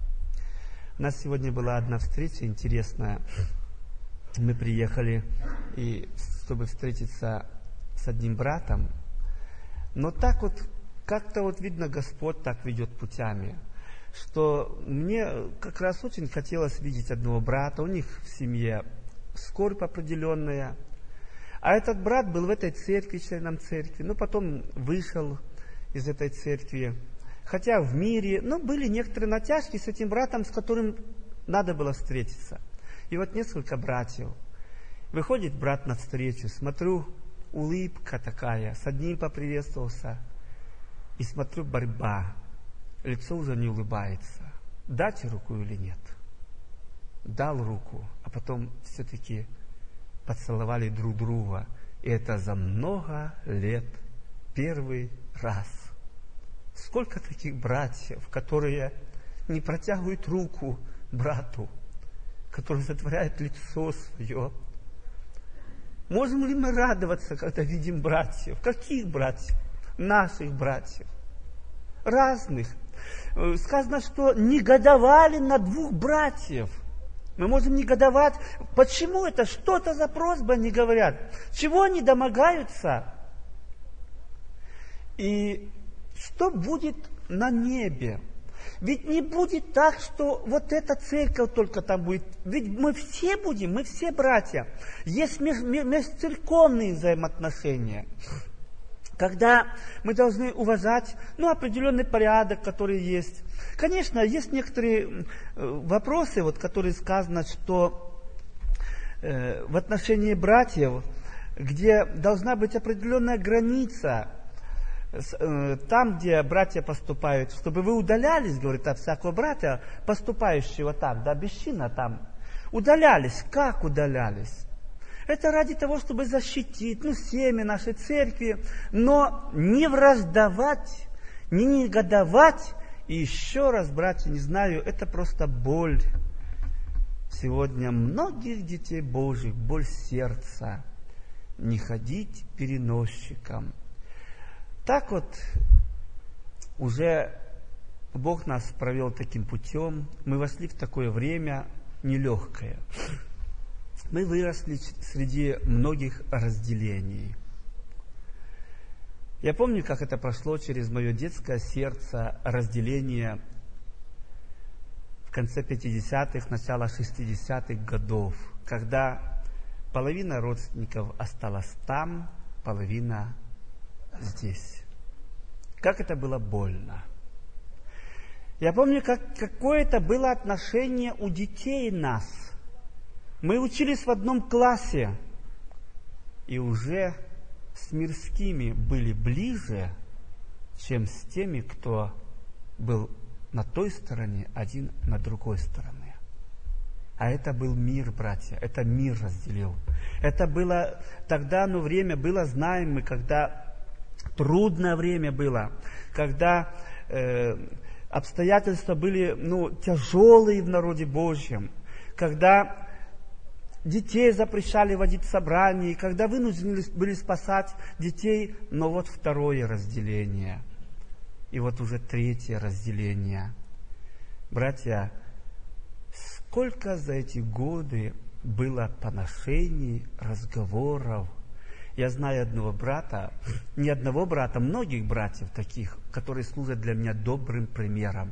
S1: У нас сегодня была одна встреча интересная. Мы приехали, чтобы встретиться с одним братом. Но так вот, как-то вот видно, Господь так ведет путями, что мне как раз очень хотелось видеть одного брата. У них в семье скорбь определенная. А этот брат был в этой церкви, членом церкви, но потом вышел из этой церкви. Хотя в мире, были некоторые натяжки с этим братом, с которым надо было встретиться. И вот несколько братьев. Выходит брат навстречу, смотрю, улыбка такая, с одним поприветствовался, и смотрю, борьба. Лицо уже не улыбается. Дать руку или нет? Дал руку, а потом все-таки поцеловали друг друга. И это за много лет первый раз. Сколько таких братьев, которые не протягивают руку брату, которые затворяют лицо свое. Можем ли мы радоваться, когда видим братьев? Каких братьев? Наших братьев. Разных. Сказано, что негодовали на двух братьев. Мы можем негодовать. Почему это? Что это за просьба, они говорят? Чего они домогаются? И что будет на небе? Ведь не будет так, что вот эта церковь только там будет. Ведь мы все будем, мы все братья. Есть межцерковные взаимоотношения, когда мы должны уважать определенный порядок, который есть. Конечно, есть некоторые вопросы, которые сказано, что в отношении братьев, где должна быть определенная граница, там, где братья поступают, чтобы вы удалялись, говорит, от всякого брата, поступающего так, бесчинно там, удалялись. Как удалялись? Это ради того, чтобы защитить, семя нашей церкви, но не враждовать, не негодовать. И еще раз, братья, не знаю, это просто боль сегодня многих детей Божьих, боль сердца, не ходить переносчиком. Так вот, уже Бог нас провел таким путем, мы вошли в такое время нелегкое. Мы выросли среди многих разделений. Я помню, как это прошло через мое детское сердце, разделение в конце 50-х, начало 60-х годов, когда половина родственников осталась там, половина здесь. Как это было больно. Я помню, какое это было отношение у детей нас. Мы учились в одном классе, и уже с мирскими были ближе, чем с теми, кто был на той стороне, один на другой стороне. А это был мир, братья, это мир разделил. Это было, тогда время было, знаем мы, когда трудное время было, когда обстоятельства были тяжелые в народе Божьем, когда детей запрещали водить в собрания, когда вынуждены были спасать детей, но вот второе разделение. И вот уже третье разделение. Братья, сколько за эти годы было поношений, разговоров. Я знаю одного брата, не одного брата, многих братьев таких, которые служат для меня добрым примером.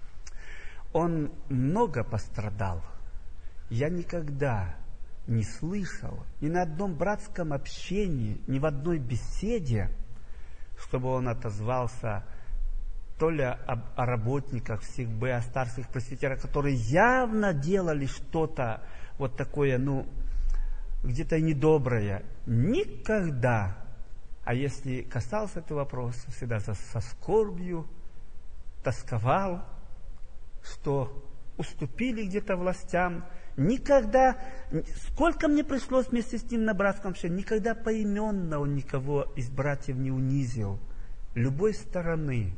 S1: Он много пострадал. Я никогда не слышал ни на одном братском общении, ни в одной беседе, чтобы он отозвался то ли о работниках всех Б, о старших пресвитерах, которые явно делали что-то вот такое, где-то и недоброе. Никогда. А если касался этого вопроса, всегда со скорбью тосковал, что уступили где-то властям. Никогда, сколько мне пришлось вместе с ним на братском общении, никогда поименно он никого из братьев не унизил. Любой стороны.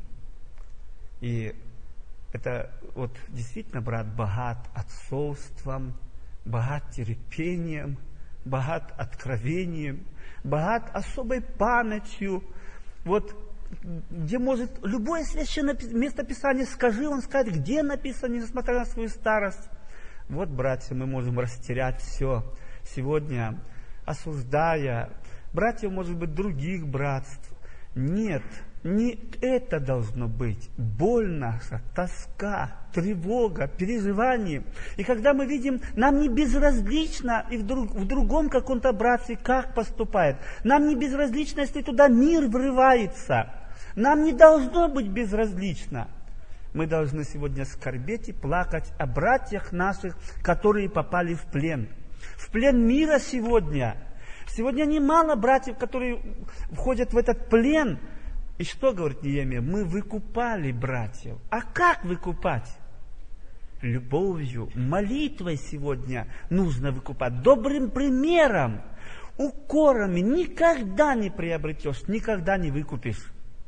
S1: И это вот действительно брат богат отцовством, богат терпением, богат откровением, богат особой памятью. Вот где может любое священное место Писания скажи, он скажет, где написано, несмотря на свою старость. Вот, братья, мы можем растерять все сегодня, осуждая братьев, может быть, других братств. Нет, не это должно быть. Боль наша, тоска, тревога, переживание. И когда мы видим, нам не безразлично и в другом каком-то братстве, как поступает. Нам не безразлично, если туда мир врывается. Нам не должно быть безразлично. Мы должны сегодня скорбеть и плакать о братьях наших, которые попали в плен. В плен мира сегодня. Сегодня немало братьев, которые входят в этот плен. И что говорит Неемия? Мы выкупали братьев. А как выкупать? Любовью, молитвой сегодня нужно выкупать. Добрым примером. Укорами никогда не приобретешь, никогда не выкупишь.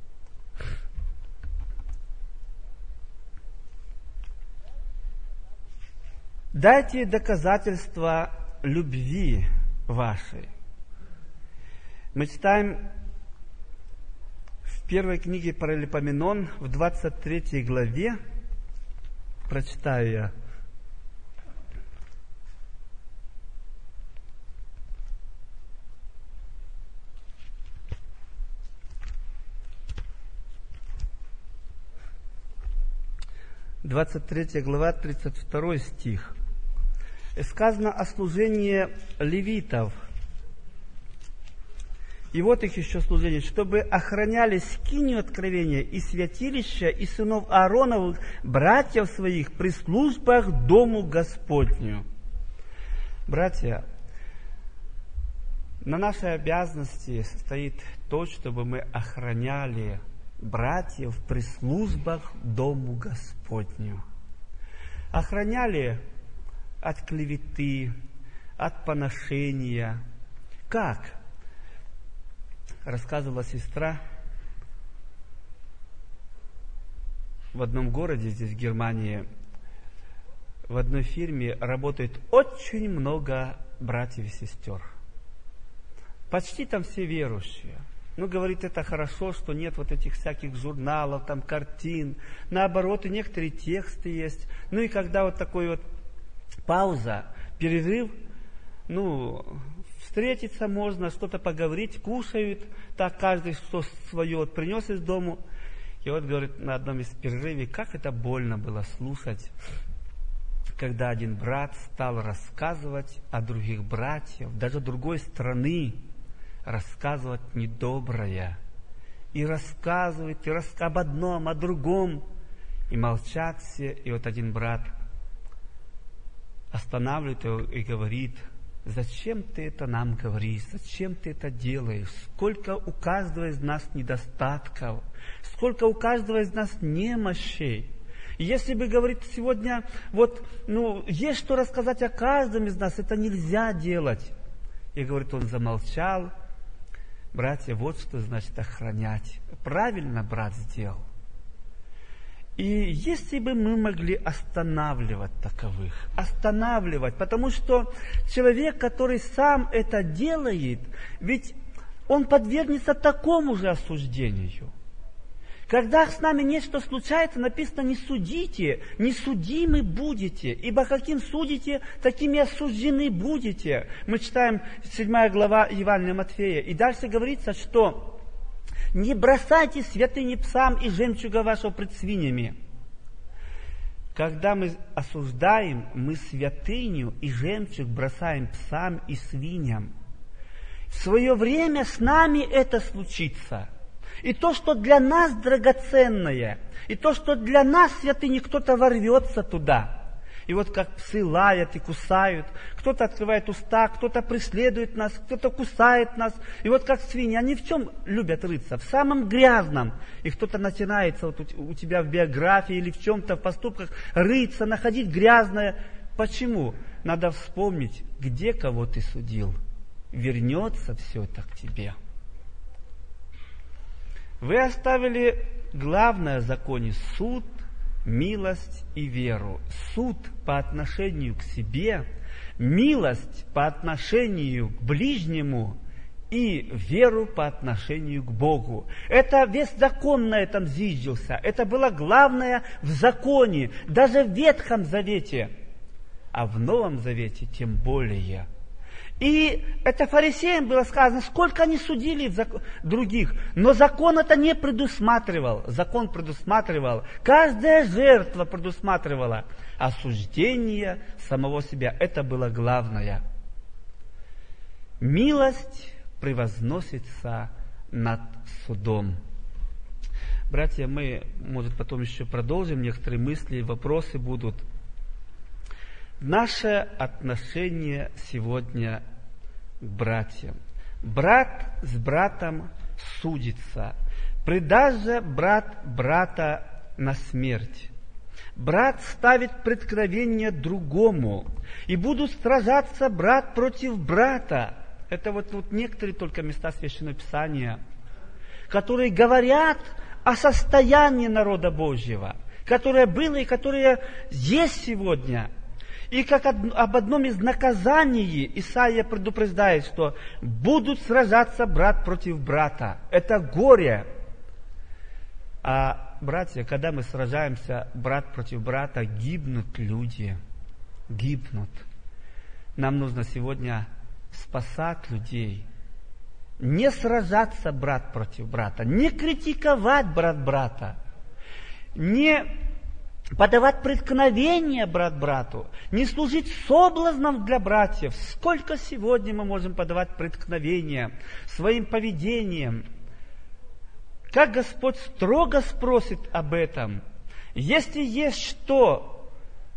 S1: Дайте доказательства любви вашей. Мы читаем в первой книге Паралипоменон, в 23 главе, прочитаю я. Двадцать 23 глава, 32 стих. Сказано о служении левитов. И вот их еще служение, чтобы охраняли скинию откровения и святилища, и сынов Аароновых, братьев своих, при службах дому Господню. Братья, на нашей обязанности стоит то, чтобы мы охраняли братьев при службах дому Господню. Охраняли от клеветы, от поношения. Как? Рассказывала сестра, в одном городе здесь, в Германии, в одной фирме работает очень много братьев и сестер. Почти там все верующие. Говорит, это хорошо, что нет вот этих всяких журналов, там, картин. Наоборот, и некоторые тексты есть. И когда вот такой вот пауза, перерыв, встретиться можно, что-то поговорить, кушают, так каждый что свое принес из дому. И вот, говорит, на одном из перерывов, как это больно было слушать, когда один брат стал рассказывать о других братьях, даже другой страны, рассказывать недоброе. И рассказывает, об одном, о другом. И молчат все. И вот один брат останавливает его и говорит: зачем ты это нам говоришь? Зачем ты это делаешь? Сколько у каждого из нас недостатков, сколько у каждого из нас немощей. И если бы, говорит, сегодня, есть что рассказать о каждом из нас, это нельзя делать. И, говорит, он замолчал. Братья, вот что значит охранять. Правильно брат сделал. И если бы мы могли останавливать таковых, потому что человек, который сам это делает, ведь он подвергнется такому же осуждению. Когда с нами нечто случается, написано: не судите, не судимы будете, ибо каким судите, такими осуждены будете. Мы читаем 7 глава Евангелия Матфея, и дальше говорится, что не бросайте святыни псам и жемчуга вашего пред свиньями. Когда мы осуждаем, мы святыню и жемчуг бросаем псам и свиньям. В свое время с нами это случится. И то, что для нас драгоценное, и то, что для нас святыни, кто-то ворвется туда. И вот как псы лают и кусают, кто-то открывает уста, кто-то преследует нас, кто-то кусает нас. И вот как свиньи, они в чем любят рыться? В самом грязном. И кто-то начинается вот у тебя в биографии или в чем-то, в поступках рыться, находить грязное. Почему? Надо вспомнить, где кого ты судил. Вернется все это к тебе. Вы оставили главное в законе – суд, милость и веру. Суд по отношению к себе, милость по отношению к ближнему и веру по отношению к Богу. Это весь закон на этом зиждился. Это было главное в законе, даже в Ветхом Завете. А в Новом Завете тем более. И это фарисеям было сказано, сколько они судили других. Но закон это не предусматривал. Закон предусматривал, каждая жертва предусматривала осуждение самого себя. Это было главное. Милость превозносится над судом. Братья, мы, может, потом еще продолжим, некоторые мысли и вопросы будут. Наше отношение сегодня к братьям. Брат с братом судится. Предаст же брат брата на смерть. Брат ставит преткновение другому. И будут сражаться брат против брата. Это вот некоторые только места Священного Писания, которые говорят о состоянии народа Божьего, которое было и которое есть сегодня. И как об одном из наказаний Исаия предупреждает, что будут сражаться брат против брата. Это горе. А, братья, когда мы сражаемся брат против брата, гибнут люди. Гибнут. Нам нужно сегодня спасать людей. Не сражаться брат против брата. Не критиковать брат брата. Не подавать преткновения брат брату, не служить соблазном для братьев. Сколько сегодня мы можем подавать преткновения своим поведением? Как Господь строго спросит об этом. Если есть что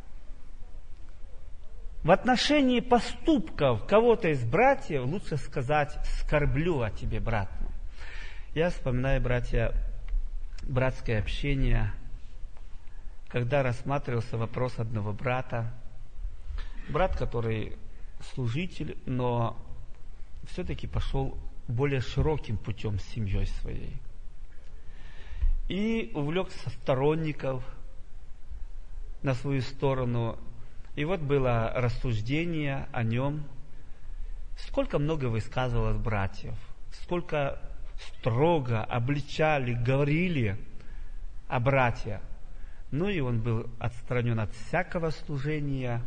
S1: в отношении поступков кого-то из братьев, лучше сказать: скорблю о тебе, брат мой. Я вспоминаю, братья, братское общение, когда рассматривался вопрос одного брата, брат, который служитель, но все-таки пошел более широким путем с семьей своей. И увлекся сторонников на свою сторону. И вот было рассуждение о нем. Сколько много высказывалось братьев, сколько строго обличали, говорили о братьях. Ну и он был отстранен от всякого служения.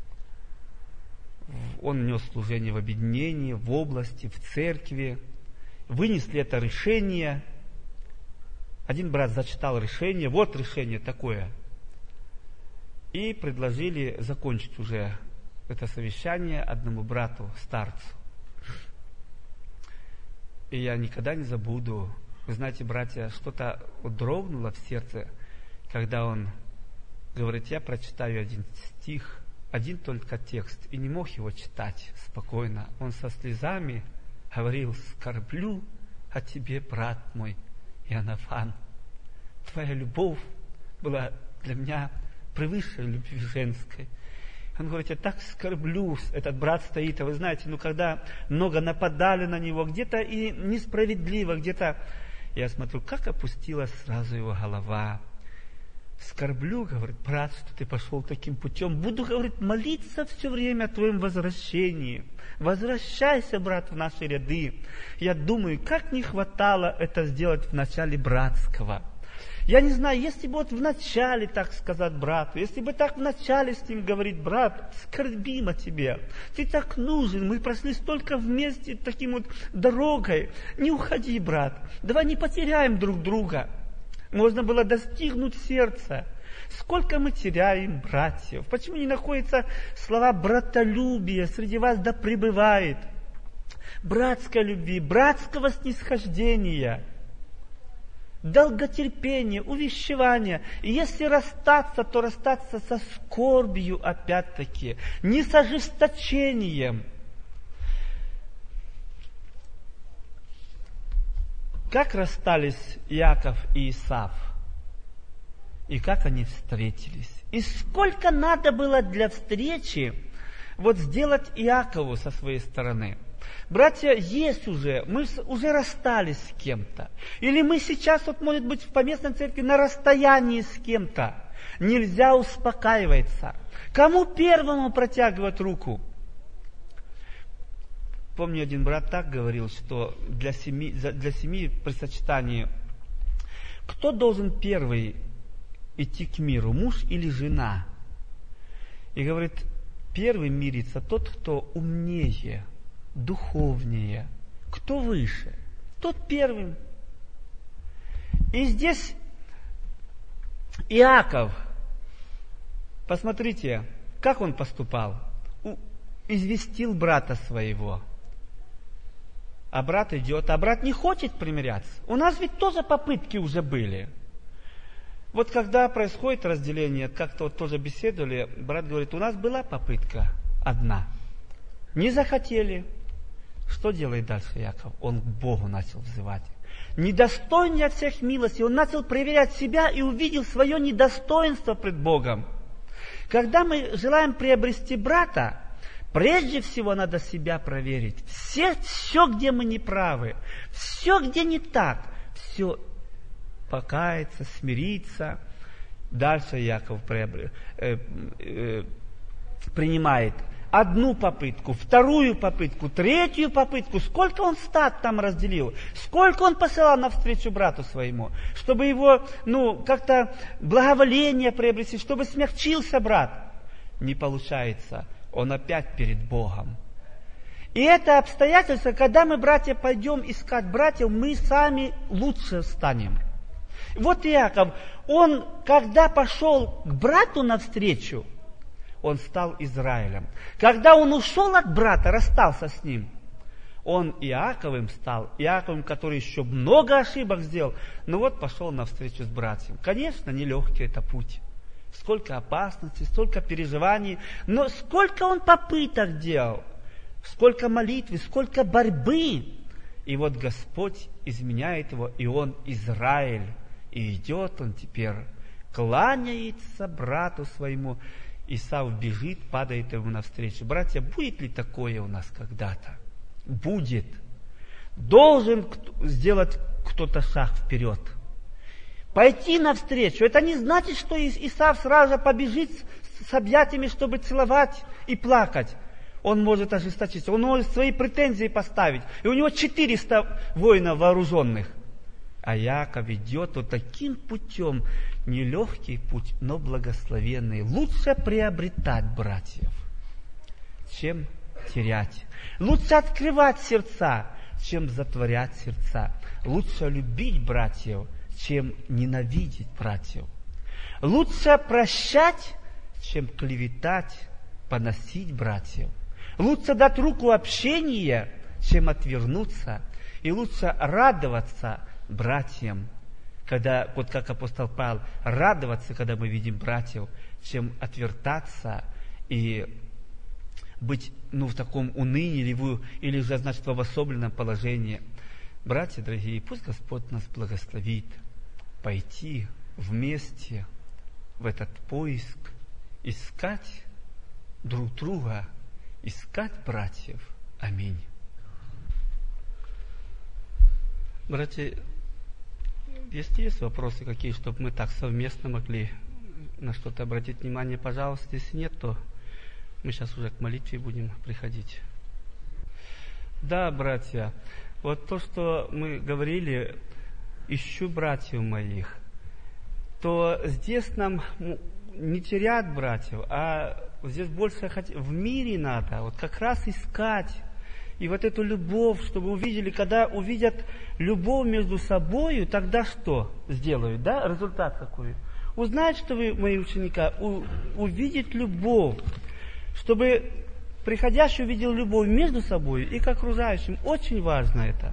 S1: Он нес служение в объединении, в области, в церкви. Вынесли это решение. Один брат зачитал решение. Вот решение такое. И предложили закончить уже это совещание одному брату, старцу. И я никогда не забуду. Вы знаете, братья, что-то дрогнуло в сердце, когда он говорит: я прочитаю один стих, один только текст, и не мог его читать спокойно. Он со слезами говорил: скорблю о тебе, брат мой Иоаннафан. Твоя любовь была для меня превыше любви женской. Он говорит: я так скорблю. Этот брат стоит, а вы знаете, когда много нападали на него, где-то и несправедливо, где-то, я смотрю, как опустилась сразу его голова. Скорблю, говорит, брат, что ты пошел таким путем. Буду, говорит, молиться все время о твоем возвращении. Возвращайся, брат, в наши ряды. Я думаю, как не хватало это сделать в начале братского. Я не знаю, если бы вот вначале так сказать брату, если бы так вначале с ним говорить: брат, скорбим о тебе, ты так нужен, мы прошли столько вместе таким вот дорогой, не уходи, брат, давай не потеряем друг друга. Можно было достигнуть сердца. Сколько мы теряем братьев? Почему не находятся слова братолюбия среди вас да пребывает? Братской любви, братского снисхождения, долготерпения, увещевания. И если расстаться, то расстаться со скорбью опять-таки, не с ожесточением. Как расстались Иаков и Исав? И как они встретились? И сколько надо было для встречи вот сделать Иакову со своей стороны? Братья, есть уже, мы уже расстались с кем-то. Или мы сейчас, вот, может быть, в поместной церкви на расстоянии с кем-то. Нельзя успокаиваться. Кому первому протягивать руку? Помню, один брат так говорил, что для семьи при сочетании, кто должен первый идти к миру, муж или жена? И говорит, первый мирится тот, кто умнее, духовнее, кто выше, тот первым. И здесь Иаков, посмотрите, как он поступал. Известил брата своего. А брат идет, а брат не хочет примиряться. У нас ведь тоже попытки уже были. Вот когда происходит разделение, как-то вот тоже беседовали, брат говорит, у нас была попытка одна. Не захотели. Что делает дальше Иаков? Он к Богу начал взывать. Недостойный от всех милости. Он начал проверять себя и увидел свое недостоинство пред Богом. Когда мы желаем приобрести брата, прежде всего надо себя проверить. Все, где мы не правы, все, где не так, все покаяться, смириться. Дальше Иаков принимает одну попытку, вторую попытку, третью попытку. Сколько он стад там разделил, сколько он посылал навстречу брату своему, чтобы его, как-то благоволение приобрести, чтобы смягчился брат. Не получается. Он опять перед Богом. И это обстоятельство, когда мы, братья, пойдем искать братьев, мы сами лучше станем. Вот Иаков, он, когда пошел к брату навстречу, он стал Израилем. Когда он ушел от брата, расстался с ним, он Иаковым стал, Иаковым, который еще много ошибок сделал, но вот пошел навстречу с братьем. Конечно, нелегкий это путь. Сколько опасностей, столько переживаний, но сколько он попыток делал, сколько молитвы, сколько борьбы. И вот Господь изменяет его, и он Израиль. И идет он теперь, кланяется брату своему. Исав бежит, падает ему навстречу. Братья, будет ли такое у нас когда-то? Будет. Должен сделать кто-то шаг вперед. Пойти навстречу. Это не значит, что Исав сразу же побежит с объятиями, чтобы целовать и плакать. Он может ожесточиться, он может свои претензии поставить. И у него 400 воинов вооруженных. А Иаков идет вот таким путем, нелегкий путь, но благословенный. Лучше приобретать братьев, чем терять. Лучше открывать сердца, чем затворять сердца. Лучше любить братьев, чем ненавидеть братьев. Лучше прощать, чем клеветать, поносить братьев. Лучше дать руку общения, чем отвернуться. И лучше радоваться братьям, когда, вот как апостол Павел, радоваться, когда мы видим братьев, чем отвертаться и быть в таком унынии или же, значит, в обособленном положении. Братья дорогие, пусть Господь нас благословит пойти вместе в этот поиск, искать друг друга, искать братьев. Аминь. Братья, если есть вопросы какие, чтобы мы так совместно могли на что-то обратить внимание, пожалуйста. Если нет, то мы сейчас уже к молитве будем приходить. Да, братья, вот то, что мы говорили, ищу братьев моих. то здесь нам не терять братьев, а здесь больше в мире надо, вот как раз искать. И вот эту любовь, чтобы увидели, когда увидят любовь между собой, тогда что сделают, да? Результат какой? Узнать, что вы мои ученики, увидеть любовь, чтобы приходящий увидел любовь между собой и к окружающим. Очень важно это.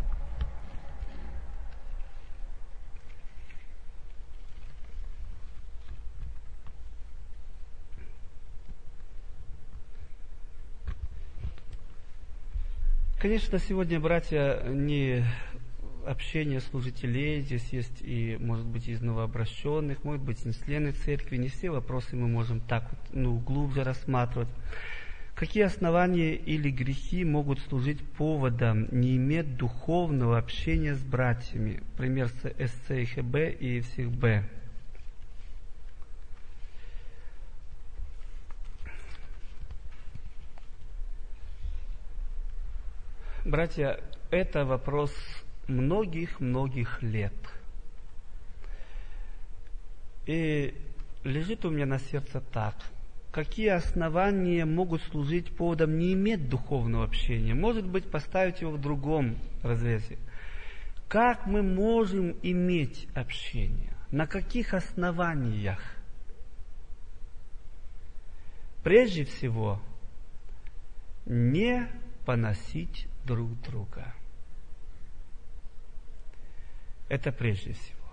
S1: Конечно, сегодня, братья, не общение служителей, здесь есть и, может быть, из новообращенных, может быть, из членов церкви, не все вопросы мы можем так вот, глубже рассматривать. Какие основания или грехи могут служить поводом не иметь духовного общения с братьями? Пример СЦ и ХБ и всех Б. Братья, это вопрос многих-многих лет. И лежит у меня на сердце так. Какие основания могут служить поводом не иметь духовного общения? Может быть, поставить его в другом разрезе. Как мы можем иметь общение? На каких основаниях? Прежде всего, не поносить друг друга. Это прежде всего.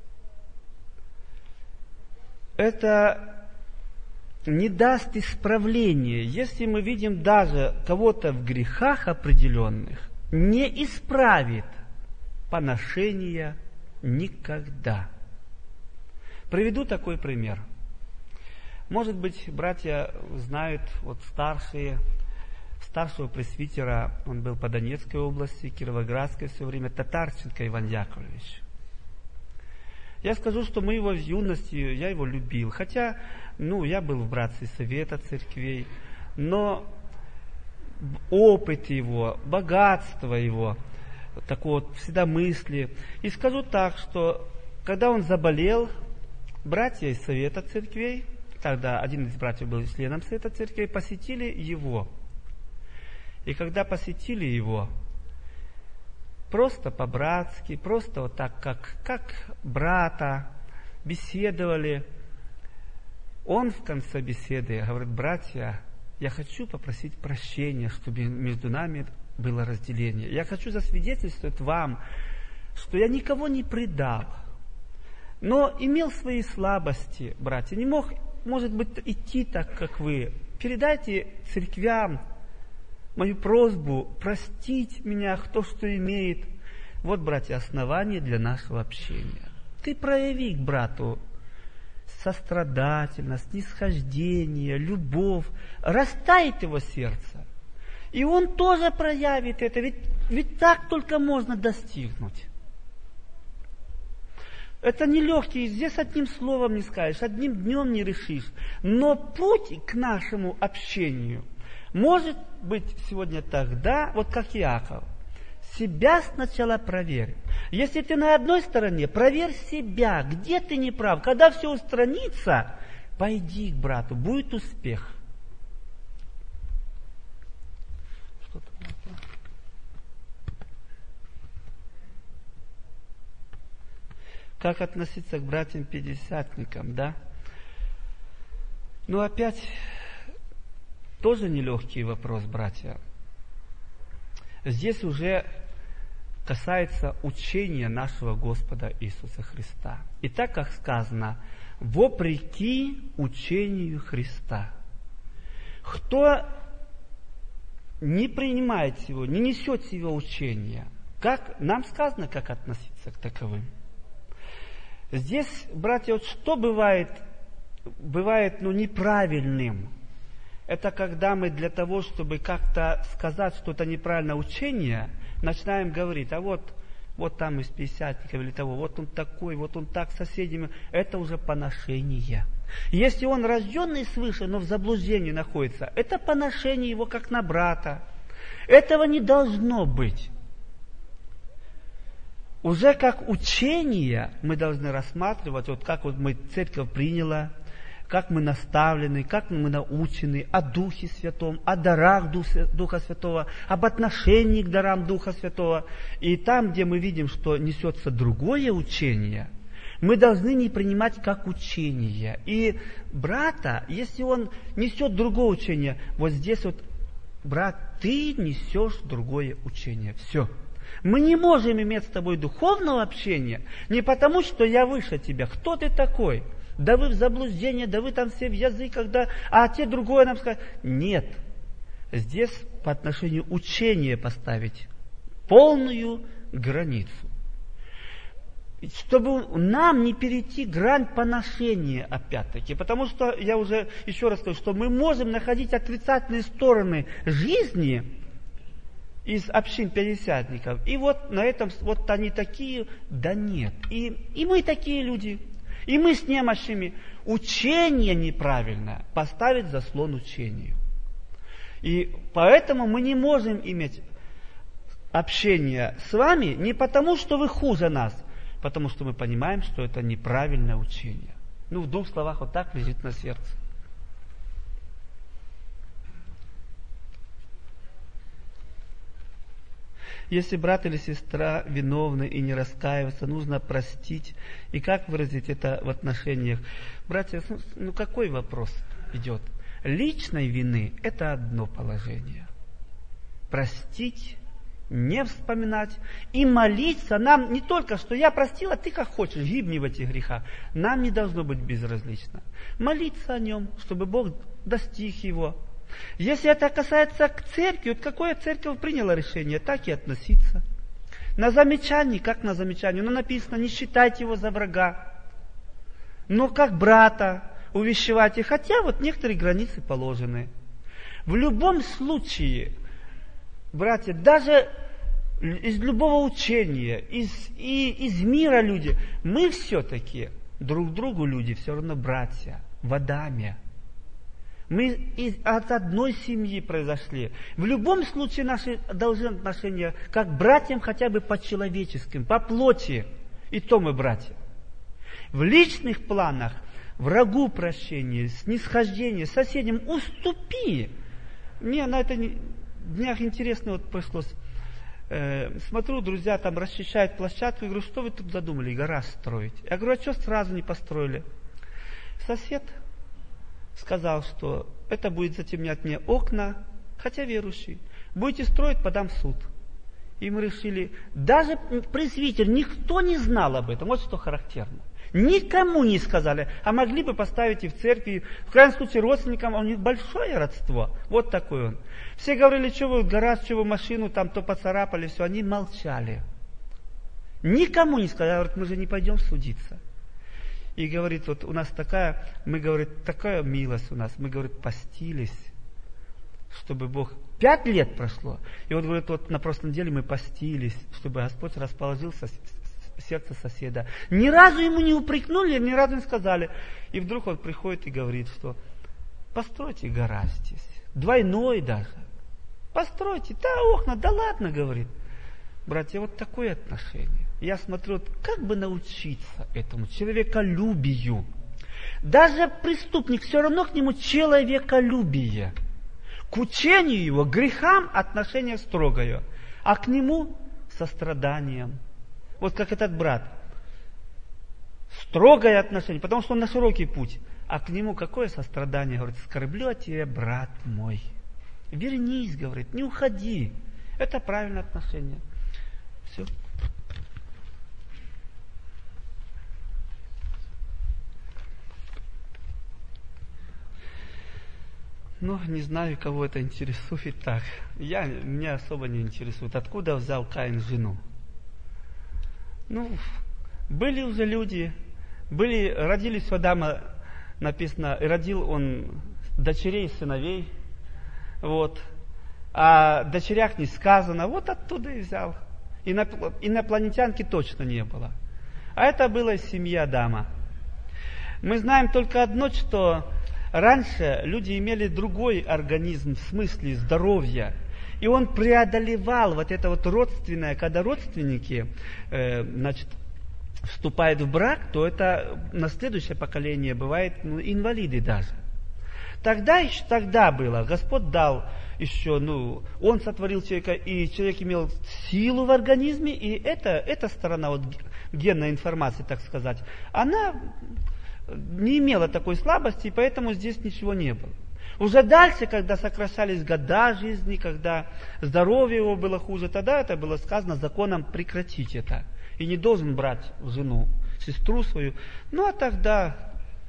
S1: Это не даст исправления. Если мы видим даже кого-то в грехах определенных, не исправит поношения никогда. Приведу такой пример. Может быть, братья знают, вот старшего пресвитера, он был по Донецкой области, Кировоградской все время, Татарченко Иван Яковлевич. Я скажу, что мы его в юности, я его любил. Хотя, я был в братстве Совета Церквей, но опыт его, богатство его, такого вот всегда мысли. И скажу так, что когда он заболел, братья из Совета Церквей, тогда один из братьев был членом Совета Церквей, посетили его. И когда посетили его, просто по-братски, просто вот так, как брата, беседовали, он в конце беседы говорит: братья, я хочу попросить прощения, чтобы между нами было разделение. Я хочу засвидетельствовать вам, что я никого не предал, но имел свои слабости, братья, не мог, может быть, идти так, как вы. Передайте церквям мою просьбу простить меня, кто что имеет. Вот, братья, основание для нашего общения. Ты прояви к брату сострадательность, снисхождение, любовь, растает его сердце. И он тоже проявит это, ведь так только можно достигнуть. Это нелегкий, здесь одним словом не скажешь, одним днем не решишь. Но путь к нашему общению может быть сегодня тогда, вот как Иаков. Себя сначала проверь. Если ты на одной стороне, проверь себя, где ты не прав. Когда все устранится, пойди к брату, будет успех. Как относиться к братьям-пятидесятникам, да? Опять тоже нелегкий вопрос, братья. Здесь уже касается учения нашего Господа Иисуса Христа. И так, как сказано, вопреки учению Христа. Кто не принимает его, не несет его учения, как нам сказано, как относиться к таковым. Здесь, братья, вот что бывает неправильным? Это когда мы для того, чтобы как-то сказать что-то неправильное учение, начинаем говорить: а вот там из пятидесятников или того, вот он такой, вот он так с соседями. Это уже поношение. Если он рожденный свыше, но в заблуждении находится, это поношение его как на брата. Этого не должно быть. уже как учение мы должны рассматривать, вот как вот мы церковь приняла, как мы наставлены, как мы научены о Духе Святом, о дарах Духа Святого, об отношении к дарам Духа Святого. И там, где мы видим, что несется другое учение, мы должны не принимать как учение. И брата, если он несет другое учение, вот здесь вот, брат, ты несешь другое учение. Все. Мы не можем иметь с тобой духовного общения не потому, что я выше тебя. Кто ты такой? Да вы в заблуждении, да вы там все в языках, да, а те другое нам сказать. Нет. Здесь по отношению учения поставить полную границу. Чтобы нам не перейти грань поношения опять-таки. Потому что, я уже еще раз скажу, что мы можем находить отрицательные стороны жизни из общин пятидесятников. И вот на этом, вот они такие, да нет. И мы такие люди. И мы с немощами. Учение неправильное поставить заслон учению. И поэтому мы не можем иметь общение с вами не потому, что вы хуже нас, потому что мы понимаем, что это неправильное учение. Ну, в двух словах, вот так лежит на сердце. Если брат или сестра виновны и не раскаиваются, нужно простить. И как выразить это в отношениях? Братья, ну какой вопрос идет? Личной вины – это одно положение. Простить, не вспоминать и молиться нам не только, что я простил, а ты как хочешь, гибни в этих грехах. Нам не должно быть безразлично. Молиться о нем, чтобы Бог достиг его. Если это касается к церкви, вот какое церковь приняла решение, так и относиться. На замечание, как на замечание, но написано, не считайте его за врага, но как брата увещевайте, хотя вот некоторые границы положены. В любом случае, братья, даже из любого учения, из мира люди, мы все-таки друг другу люди, все равно братья в Адаме. Мы от одной семьи произошли. В любом случае наши должны отношения как к братьям хотя бы по-человеческим, по плоти. И то мы братья. В личных планах врагу прощение, снисхождение, соседям уступи. Мне на это днях интересно вот пришлось. Смотрю, друзья там расчищают площадку, и говорю, что вы тут задумали, гараж строить? Я говорю, а что сразу не построили? Сосед сказал, что это будет затемнять мне окна, хотя верующий. Будете строить, подам в суд. И мы решили, даже пресвитер, никто не знал об этом. Вот что характерно. Никому не сказали, а могли бы поставить и в церкви. В крайнем случае родственникам, у них большое родство. Вот такой он. Все говорили, что вы гараж, что вы машину там то поцарапали, все. Они молчали. Никому не сказали, говорят, мы же не пойдем судиться. И говорит, вот у нас такая, мы, говорит, такая милость у нас, мы, говорит, постились, чтобы Бог, 5 лет прошло. И вот, говорит, вот на прошлой неделе мы постились, чтобы Господь расположился в сердце соседа. Ни разу ему не упрекнули, ни разу не сказали. И вдруг он приходит и говорит, что постройте гараж здесь, двойной даже. Постройте, да окна, да ладно, говорит. Братья, вот такое отношение. Я смотрю, как бы научиться этому человеколюбию. Даже преступник, все равно к нему человеколюбие. К учению его, к грехам отношение строгое, а к нему состраданием. Вот как этот брат. Строгое отношение, потому что он на широкий путь. А к нему какое сострадание? Говорит, скорблю о тебе, брат мой. Вернись, говорит, не уходи. Это правильное отношение. Все. Ну, не знаю, кого это интересует так. Меня особо не интересует. Откуда взял Каин жену? Ну, были уже люди, родились у Адама, написано, и родил он дочерей и сыновей. Вот. О дочерях не сказано, вот оттуда и взял. Инопланетянки точно не было. А это была семья Адама. Мы знаем только одно, что раньше люди имели другой организм в смысле здоровья. И он преодолевал вот это вот родственное, когда родственники, вступают в брак, то это на следующее поколение бывает инвалиды даже. Тогда было, Господь дал еще, Он сотворил человека, и человек имел силу в организме, и эта сторона, вот генной информации, так сказать, она не имела такой слабости, и поэтому здесь ничего не было. Уже дальше, когда сокращались года жизни, когда здоровье его было хуже, тогда это было сказано законом прекратить это. И не должен брать жену, сестру свою. А тогда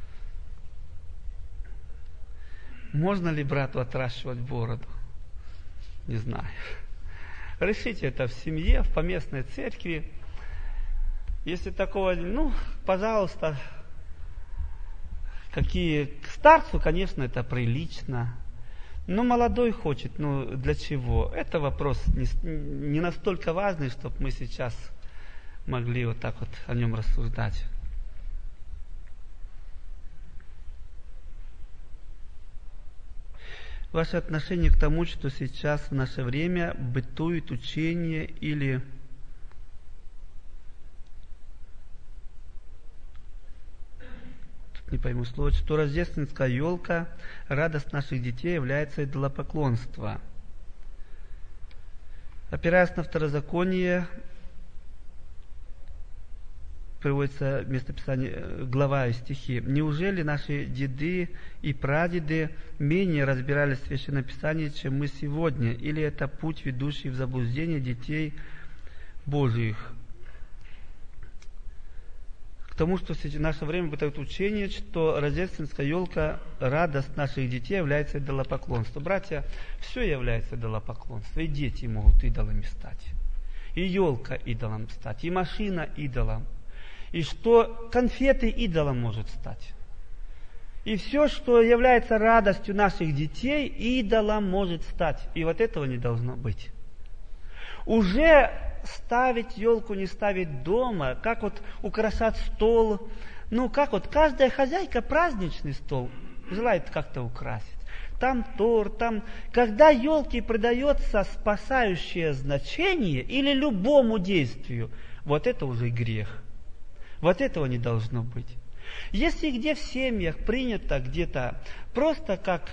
S1: можно ли брату отращивать бороду? Не знаю. Решите это в семье, в поместной церкви. Если такого, пожалуйста, к старцу, конечно, это прилично. Но молодой хочет, для чего? Это вопрос не настолько важный, чтобы мы сейчас могли вот так вот о нем рассуждать. Ваше отношение к тому, что сейчас в наше время бытует учение или не пойму слово, что рождественская елка, радость наших детей, является идолопоклонство. Опираясь на второзаконие, приводится местописание, глава и стихи. Неужели наши деды и прадеды менее разбирались в Священном Писании, чем мы сегодня? Или это путь, ведущий в заблуждение детей Божьих? К тому, что в наше время бытует учение, что рождественская елка, радость наших детей, является идолопоклонством. Братья, все является идолопоклонством. И дети могут идолами стать. И елка идолом стать. И машина идолом. И что конфеты идолом может стать. И все, что является радостью наших детей, идолом может стать. И вот этого не должно быть. Уже ставить елку, не ставить дома, как вот украшать стол. Как вот каждая хозяйка праздничный стол желает как-то украсить. Там торт, там... Когда елке придается спасающее значение или любому действию, вот это уже грех. Вот этого не должно быть. Если где в семьях принято где-то просто как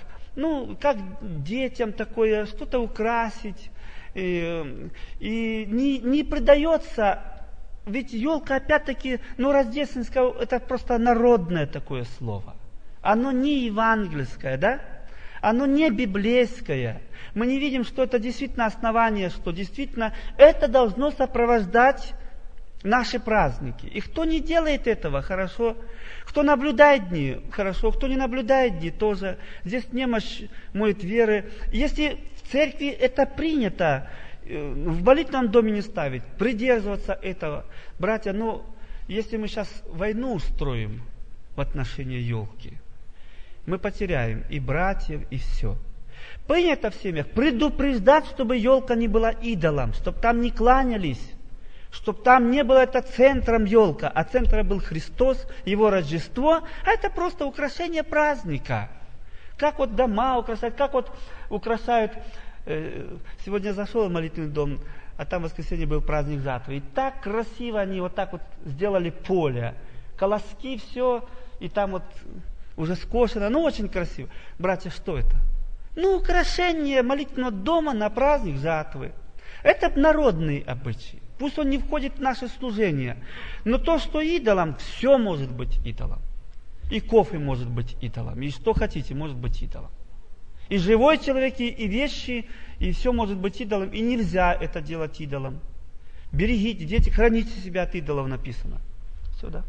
S1: детям такое, что-то украсить, и не придается, ведь елка опять-таки, рождественская, это просто народное такое слово. Оно не евангельское, да? Оно не библейское. Мы не видим, что это действительно основание, что действительно это должно сопровождать наши праздники. И кто не делает этого, хорошо. Кто наблюдает дни, хорошо. Кто не наблюдает дни, тоже. Здесь немощь моет веры. Если в церкви это принято, в молитвенном доме не ставить, придерживаться этого. Братья, если мы сейчас войну устроим в отношении елки, мы потеряем и братьев, и все. Принято в семьях предупреждать, чтобы елка не была идолом, чтобы там не кланялись, чтобы там не было это центром елка, а центром был Христос, Его Рождество, а это просто украшение праздника. Как вот дома украшают, как вот украшают... Сегодня зашел в молитвенный дом, а там в воскресенье был праздник жатвы. И так красиво они вот так вот сделали поле. Колоски, все, и там вот уже скошено, очень красиво. Братья, что это? Украшение молитвенного дома на праздник жатвы. Это народный обычай. Пусть он не входит в наше служение. Но то, что идолом, все может быть идолом. И кофе может быть идолом. И что хотите, может быть идолом. И живой человек, и вещи, и все может быть идолом. И нельзя это делать идолом. Берегите, дети, храните себя от идолов, написано. Все, да?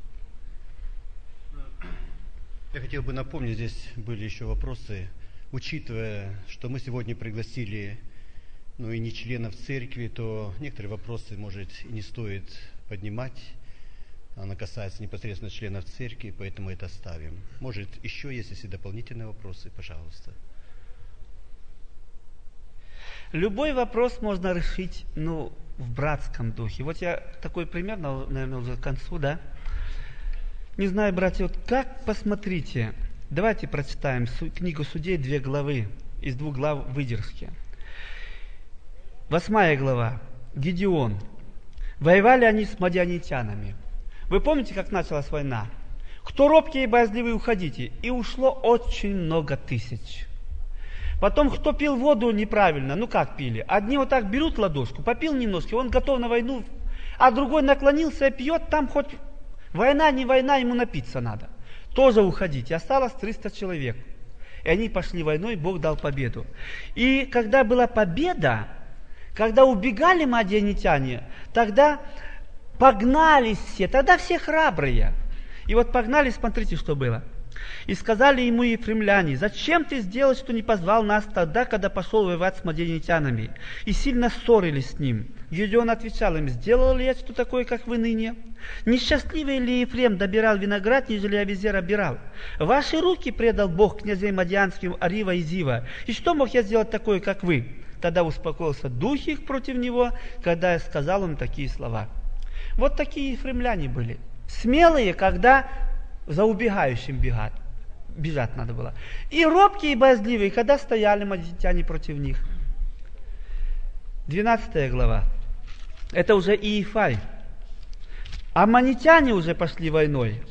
S2: Я хотел бы напомнить, здесь были еще вопросы. Учитывая, что мы сегодня пригласили и не членов церкви, то некоторые вопросы, может, и не стоит поднимать. Она касается непосредственно членов церкви, поэтому это оставим. Может, еще есть, если дополнительные вопросы, пожалуйста.
S1: Любой вопрос можно решить, в братском духе. Вот я такой пример, наверное, уже к концу, да? Не знаю, братья, как посмотрите. Давайте прочитаем книгу Судей, 2 главы, из 2 глав выдержки. 8 глава. Гедеон. Воевали они с мадианитянами. Вы помните, как началась война? Кто робкие и боязливые, уходите. И ушло очень много тысяч. Потом, кто пил воду неправильно, ну как пили? Одни вот так берут ладошку, попил немножко, он готов на войну, а другой наклонился и пьет, там хоть война, не война, ему напиться надо. Тоже уходите. Осталось 300 человек. И они пошли войной, Бог дал победу. И когда была победа, когда убегали мадианитяне, тогда погнались все, тогда все храбрые. И вот погнались, смотрите, что было. И сказали ему ефремляне: зачем ты сделал, что не позвал нас тогда, когда пошел воевать с мадианитянами? И сильно ссорились с ним. Гедеон отвечал им: сделал ли я что такое, как вы ныне? Несчастливый ли Ефрем добирал виноград, нежели Авизер обирал? В ваши руки предал Бог князей мадианским Арива и Зива. И что мог я сделать такое, как вы? Тогда успокоился дух их против него, когда я сказал им такие слова. Вот такие ефремляне были. Смелые, когда за убегающим бежать надо было. И робкие и боязливые, когда стояли мадианитяне против них. 12 глава. Это уже Иефай. Аммонитяне уже пошли войной.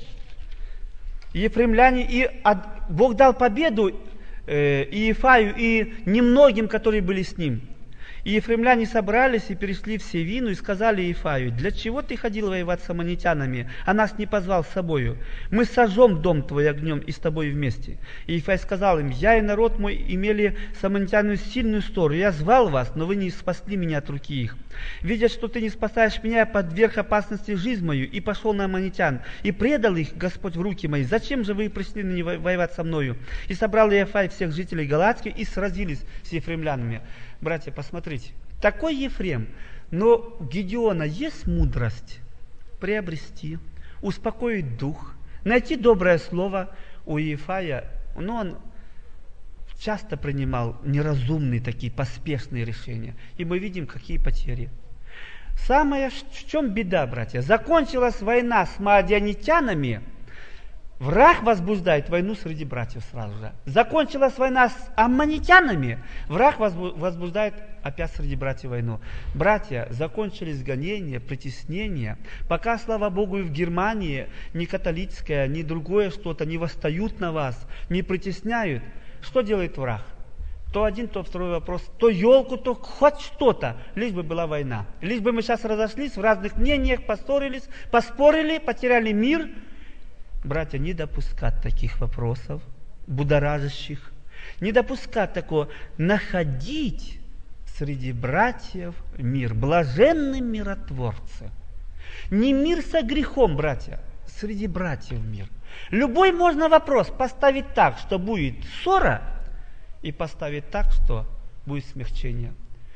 S1: Ефремляне, и Бог дал победу Иефаю и немногим, которые были с ним. И ефремляне собрались и перешли в Севину и сказали Иефаю: для чего ты ходил воевать с аммонитянами, а нас не позвал с собою? Мы сожжем дом твой огнем и с тобой вместе. И Иефай сказал им: я и народ мой имели с аммонитянами сильную ссору. Я звал вас, но вы не спасли меня от руки их. Видя, что ты не спасаешь меня, я подверг опасности жизнь мою и пошел на аммонитян, и предал их Господь в руки мои. Зачем же вы пришли ныне воевать со мною? И собрал Иефай всех жителей Галатских и сразились с ефремлянами. Братья, посмотрите, такой Ефрем, но у Гедеона есть мудрость приобрести, успокоить дух, найти доброе слово. У Иефая, но он часто принимал неразумные такие поспешные решения. И мы видим, какие потери. Самое, в чем беда, братья? Закончилась война с мадианитянами, враг возбуждает войну среди братьев сразу же. Закончилась война с аммонитянами, враг возбуждает опять среди братьев войну. Братья, закончились гонения, притеснения. Пока, слава Богу, и в Германии ни католическое, ни другое что-то не восстают на вас, не притесняют. Что делает враг? То один, то второй вопрос. То елку, то хоть что-то. Лишь бы была война. Лишь бы мы сейчас разошлись в разных мнениях, поссорились, поспорили, потеряли мир. Братья, не допускать таких вопросов, будоражащих. Не допускать такого. Находить среди братьев мир. Блаженны миротворцы. Не мир со грехом, братья. Среди братьев мир. Любой можно вопрос поставить так, что будет ссора, и поставить так, что будет смягчение.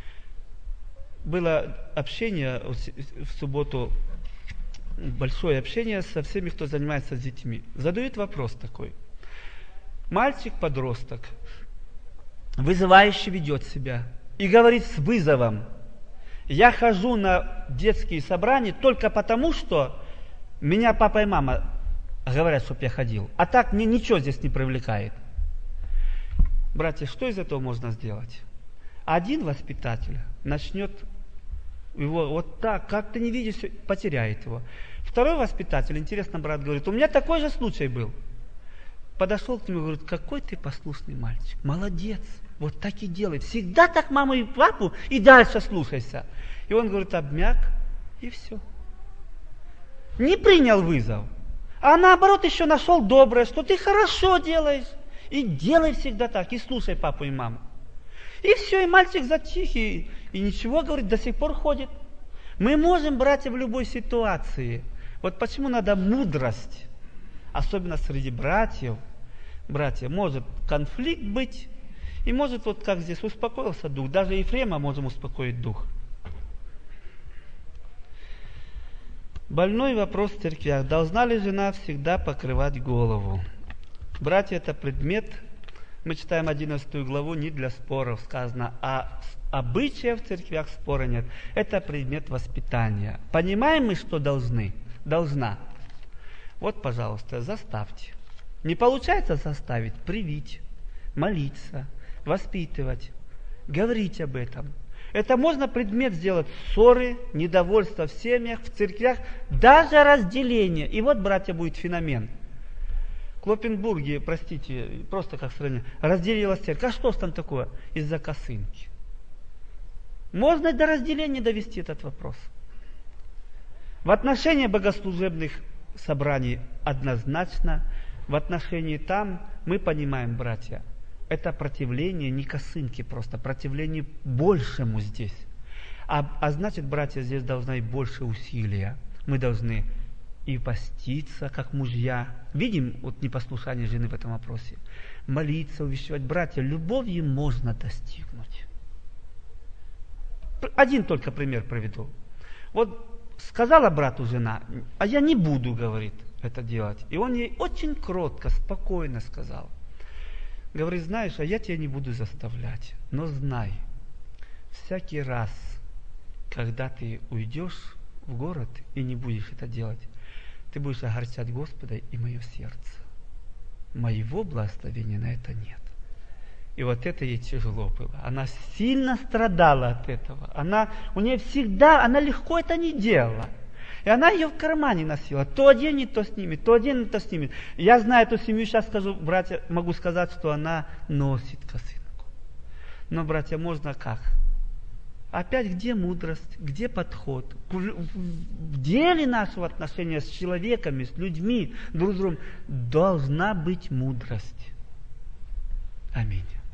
S1: Было общение в субботу, большое общение со всеми, кто занимается с детьми. Задают вопрос такой. Мальчик-подросток, вызывающе ведет себя и говорит с вызовом: я хожу на детские собрания только потому, что меня папа и мама говорят, чтобы я ходил. А так мне ничего здесь не привлекает. Братья, что из этого можно сделать? Один воспитатель начнет его вот так, как ты не видишь, потеряет его. Второй воспитатель, интересно, брат говорит: у меня такой же случай был. Подошел к нему и говорит: какой ты послушный мальчик, молодец, вот так и делай. Всегда так маму и папу, и дальше слушайся. И он говорит: обмяк, и все. Не принял вызов. А наоборот еще нашел доброе, что ты хорошо делаешь. И делай всегда так, и слушай папу и маму. И все, и мальчик затих, и ничего, говорит, до сих пор ходит. Мы можем, братья, в любой ситуации. Вот почему надо мудрость, особенно среди братьев. Братья, может конфликт быть, и может, вот как здесь, успокоился дух. Даже Ефрема можем успокоить дух. Больной вопрос в церквях. Должна ли жена всегда покрывать голову? Братья, это предмет, мы читаем 11 главу, не для споров сказано, а обычаев в церквях спора нет. Это предмет воспитания. Понимаем мы, что должны? Должна. Вот, пожалуйста, заставьте. Не получается заставить? Привить, молиться, воспитывать, говорить об этом. Это можно предмет сделать ссоры, недовольства в семьях, в церквях, даже разделение. И вот, братья, будет феномен. В Клопенбурге, простите, просто как сравнение, разделилась церковь. А что ж там такое? Из-за косынки. Можно до разделения довести этот вопрос. В отношении богослужебных собраний однозначно, в отношении там мы понимаем, братья, это противление не косынке просто, противление большему здесь. А значит, братья, здесь должны быть больше усилия. Мы должны и поститься, как мужья. Видим вот непослушание жены в этом вопросе. Молиться, увещевать. Братья, любовью можно достигнуть. Один только пример приведу. Вот сказала брату жена, а я не буду, говорит, это делать. И он ей очень кротко, спокойно сказал. Говорит, знаешь, а я тебя не буду заставлять, но знай, всякий раз, когда ты уйдешь в город и не будешь это делать, ты будешь огорчать Господа и мое сердце. Моего благословения на это нет. И вот это ей тяжело было. Она сильно страдала от этого. У нее всегда, она легко это не делала. И она ее в кармане носила. То оденет, то снимет, то оденет, то снимет. Я знаю эту семью, сейчас скажу, братья, могу сказать, что она носит косынку. Но, братья, можно как? Опять, где мудрость, где подход? В деле нашего отношения с человеками, с людьми, друг с другом, должна быть мудрость. Аминь.